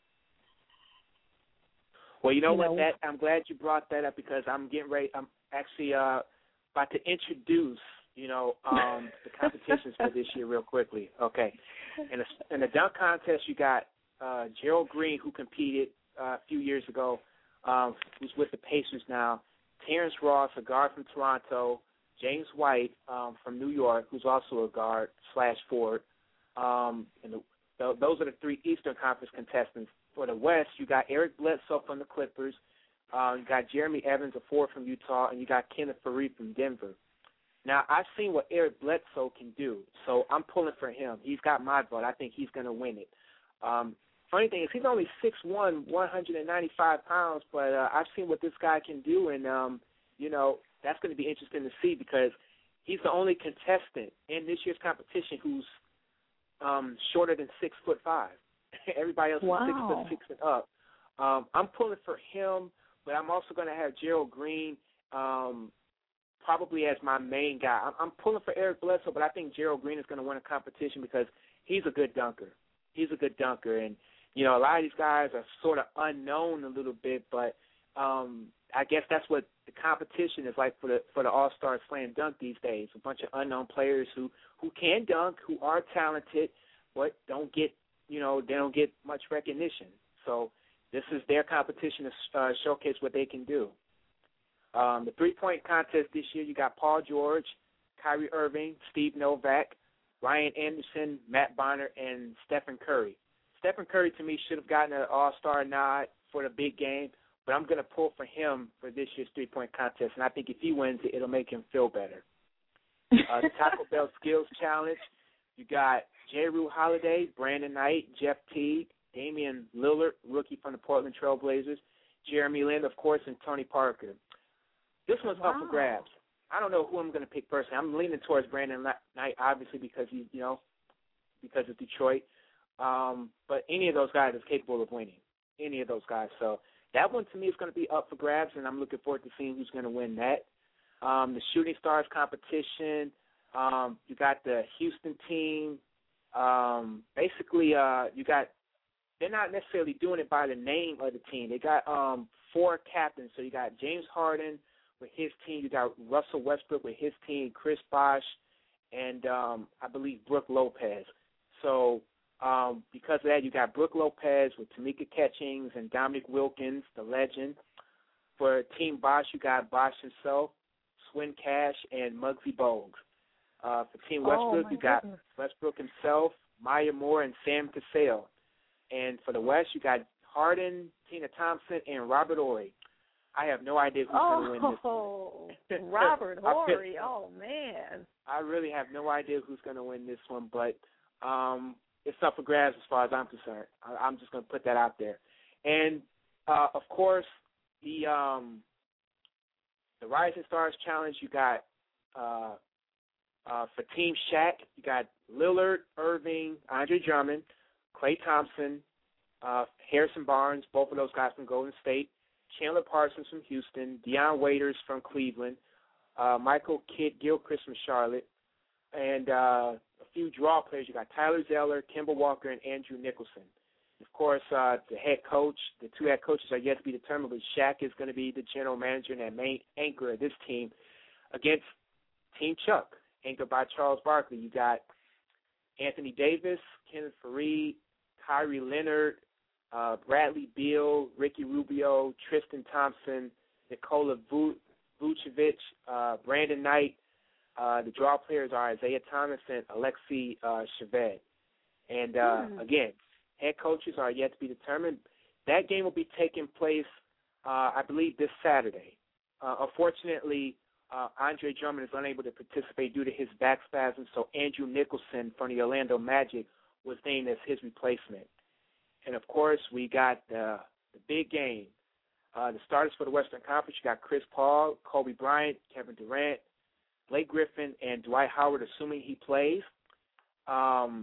Well, you know you what? Know, that I'm glad you brought that up because I'm getting ready. I'm actually uh, about to introduce, you know, um, the competitions for this year real quickly. Okay, in the in the dunk contest, you got uh, Gerald Green, who competed uh, a few years ago. Um, who's with the Pacers now, Terrence Ross, a guard from Toronto, James White um, from New York, who's also a guard slash forward. Um, and the, the, those are the three Eastern Conference contestants. For the West, you got Eric Bledsoe from the Clippers, uh, you got Jeremy Evans, a forward from Utah, and you got Kenneth Faried from Denver. Now, I've seen what Eric Bledsoe can do, so I'm pulling for him. He's got my vote. I think he's going to win it. Um, Funny thing is, he's only six one, one hundred ninety-five pounds, but uh, I've seen what this guy can do, and, um, you know, that's going to be interesting to see because he's the only contestant in this year's competition who's um, shorter than six foot five. Everybody else wow. is six foot six and up. Um, I'm pulling for him, but I'm also going to have Gerald Green um, probably as my main guy. I'm, I'm pulling for Eric Bledsoe, but I think Gerald Green is going to win a competition because he's a good dunker. He's a good dunker, and you know, a lot of these guys are sort of unknown a little bit, but um, I guess that's what the competition is like for the for the All-Star Slam Dunk these days. A bunch of unknown players who, who can dunk, who are talented, but don't get, you know, they don't get much recognition. So this is their competition to uh, showcase what they can do. Um, the three-point contest this year, you got Paul George, Kyrie Irving, Steve Novak, Ryan Anderson, Matt Bonner, and Stephen Curry. Stephen Curry, to me, should have gotten an all-star nod for the big game, but I'm going to pull for him for this year's three-point contest, and I think if he wins it, it'll make him feel better. Uh, the Taco Bell Skills Challenge, you got J. Rue Holiday, Brandon Knight, Jeff Teague, Damian Lillard, rookie from the Portland Trailblazers, Jeremy Lin, of course, and Tony Parker. This one's wow. up for grabs. I don't know who I'm going to pick personally. I'm leaning towards Brandon Knight, obviously, because he, you know, because of Detroit. Um, but any of those guys is capable of winning, any of those guys. So that one to me is going to be up for grabs, and I'm looking forward to seeing who's going to win that. Um, the Shooting Stars competition, um, you got the Houston team. Um, basically, uh, you got they're not necessarily doing it by the name of the team. They got um, four captains. So you got James Harden with his team. You got Russell Westbrook with his team, Chris Bosh, and um, I believe Brooke Lopez. So Um, because of that, you got Brooke Lopez with Tamika Catchings and Dominic Wilkins, the legend. For Team Bosh, you got Bosh himself, Swin Cash, and Muggsy Bogues. Uh, for Team Westbrook, oh, you got goodness. Westbrook himself, Maya Moore, and Sam Cassell. And for the West, you got Harden, Tina Thompson, and Robert Horry. I have no idea who's oh, going to win this one. Robert Horry, oh, man. I really have no idea who's going to win this one, but um, it's up for grabs as far as I'm concerned. I, I'm just going to put that out there. And, uh, of course, the um, the Rising Stars Challenge, you got uh, uh, for Team Shaq, you got Lillard, Irving, Andre Drummond, Klay Thompson, uh, Harrison Barnes, both of those guys from Golden State, Chandler Parsons from Houston, Deion Waiters from Cleveland, uh, Michael Kidd-Gilchrist from Charlotte, and uh, a few draw players. You got Tyler Zeller, Kemba Walker, and Andrew Nicholson. Of course, uh, the head coach, the two head coaches are yet to be determined, but Shaq is going to be the general manager and that main anchor of this team against Team Chuck, anchored by Charles Barkley. You got Anthony Davis, Kenneth Faried, Kyrie Leonard, uh, Bradley Beal, Ricky Rubio, Tristan Thompson, Nikola Vucevic, uh, Brandon Knight. Uh, the draw players are Isaiah Thomas and Alexei uh, Shved. And, uh, mm. again, head coaches are yet to be determined. That game will be taking place, uh, I believe, this Saturday. Uh, unfortunately, uh, Andre Drummond is unable to participate due to his back spasms, so Andrew Nicholson from the Orlando Magic was named as his replacement. And, of course, we got uh, the big game. Uh, the starters for the Western Conference, you got Chris Paul, Kobe Bryant, Kevin Durant, Blake Griffin, and Dwight Howard, assuming he plays. Um,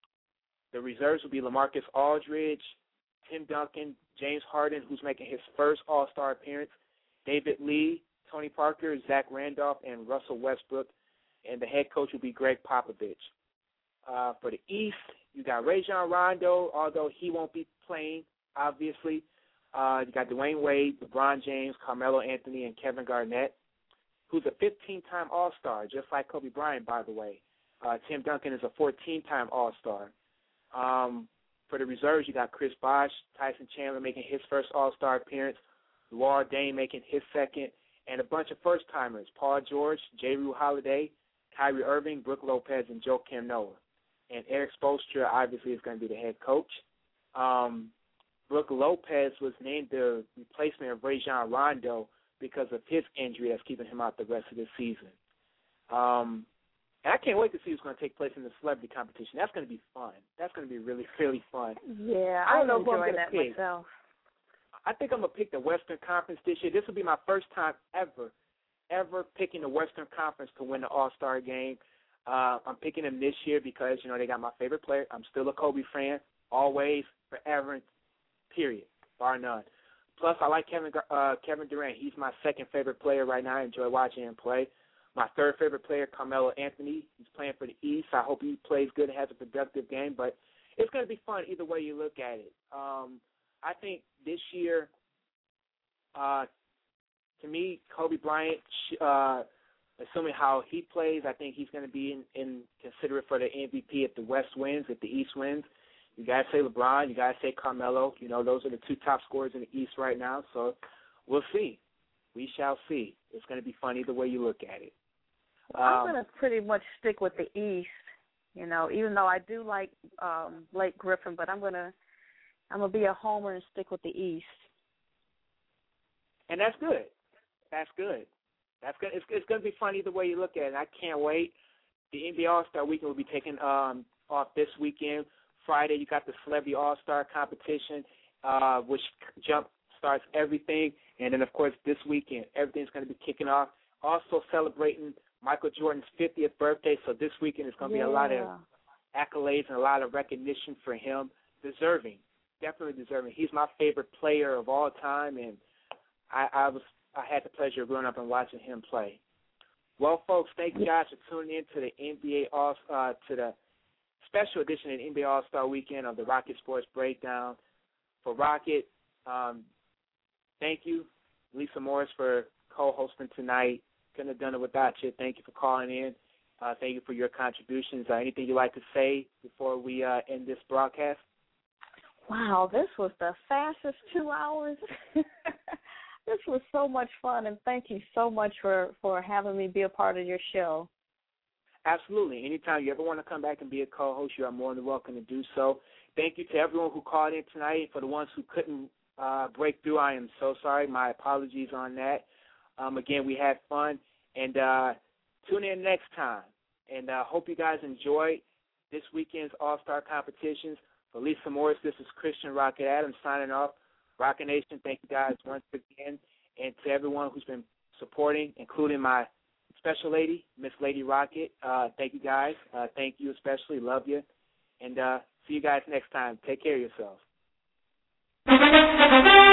the reserves will be LaMarcus Aldridge, Tim Duncan, James Harden, who's making his first All-Star appearance, David Lee, Tony Parker, Zach Randolph, and Russell Westbrook. And the head coach will be Greg Popovich. Uh, for the East, you got Rajon Rondo, although he won't be playing, obviously. Uh, you got Dwayne Wade, LeBron James, Carmelo Anthony, and Kevin Garnett, who's a fifteen-time All-Star, just like Kobe Bryant, by the way. Uh, Tim Duncan is a fourteen-time All-Star. Um, for the reserves, you got Chris Bosh, Tyson Chandler making his first All-Star appearance, Luol Deng making his second, and a bunch of first-timers, Paul George, J. Rue Holiday, Kyrie Irving, Brooke Lopez, and Joakim Noah. And Eric Spoelstra, obviously, is going to be the head coach. Um, Brooke Lopez was named the replacement of Rajon Rondo because of his injury that's keeping him out the rest of the season. Um, and I can't wait to see what's going to take place in the celebrity competition. That's going to be fun. That's going to be really, really fun. Yeah, I don't I'm know who I'm enjoying gonna that pick. myself. I think I'm going to pick the Western Conference this year. This will be my first time ever, ever picking the Western Conference to win the All-Star game. Uh, I'm picking them this year because, you know, they got my favorite player. I'm still a Kobe fan, always, forever, period, bar none. Plus, I like Kevin uh, Kevin Durant. He's my second favorite player right now. I enjoy watching him play. My third favorite player, Carmelo Anthony. He's playing for the East. I hope he plays good and has a productive game. But it's going to be fun either way you look at it. Um, I think this year, uh, to me, Kobe Bryant, uh, assuming how he plays, I think he's going to be in, in considerate for the M V P if the West wins, if the East wins. You got to say LeBron. You got to say Carmelo. You know, those are the two top scorers in the East right now. So we'll see. We shall see. It's going to be fun either way you look at it. Well, um, I'm going to pretty much stick with the East, you know, even though I do like um, Blake Griffin, but I'm going to I'm going to be a homer and stick with the East. And that's good. That's good. That's good. It's, it's going to be fun either way you look at it. I can't wait. The N B A All-Star Weekend will be taking um, off this weekend. Friday, you got the Celebrity All-Star competition, uh, which jump starts everything. And then, of course, this weekend, everything's going to be kicking off. Also celebrating Michael Jordan's fiftieth birthday, so this weekend is going to yeah. be a lot of accolades and a lot of recognition for him. Deserving, definitely deserving. He's my favorite player of all time, and I, I was I had the pleasure of growing up and watching him play. Well, folks, thank you guys for tuning in to the N B A All uh, to the special edition of the N B A All-Star Weekend of the Rocket Sports Breakdown. For Rocket, um, thank you, Lisa Morris, for co-hosting tonight. Couldn't have done it without you. Thank you for calling in. Uh, thank you for your contributions. Uh, anything you'd like to say before we uh, end this broadcast? Wow, this was the fastest two hours. This was so much fun, and thank you so much for, for having me be a part of your show. Absolutely. Anytime you ever want to come back and be a co-host, you are more than welcome to do so. Thank you to everyone who called in tonight. For the ones who couldn't uh, break through, I am so sorry. My apologies on that. Um, again, we had fun. And uh, tune in next time. And I uh, hope you guys enjoyed this weekend's All-Star competitions. For Lisa Morris, this is Christian Rocket Adams signing off. Rocket Nation, thank you guys once again. And to everyone who's been supporting, including my special lady, Miss Lady Rocket, uh, thank you guys. Uh, thank you especially. Love you. And uh, see you guys next time. Take care of yourselves.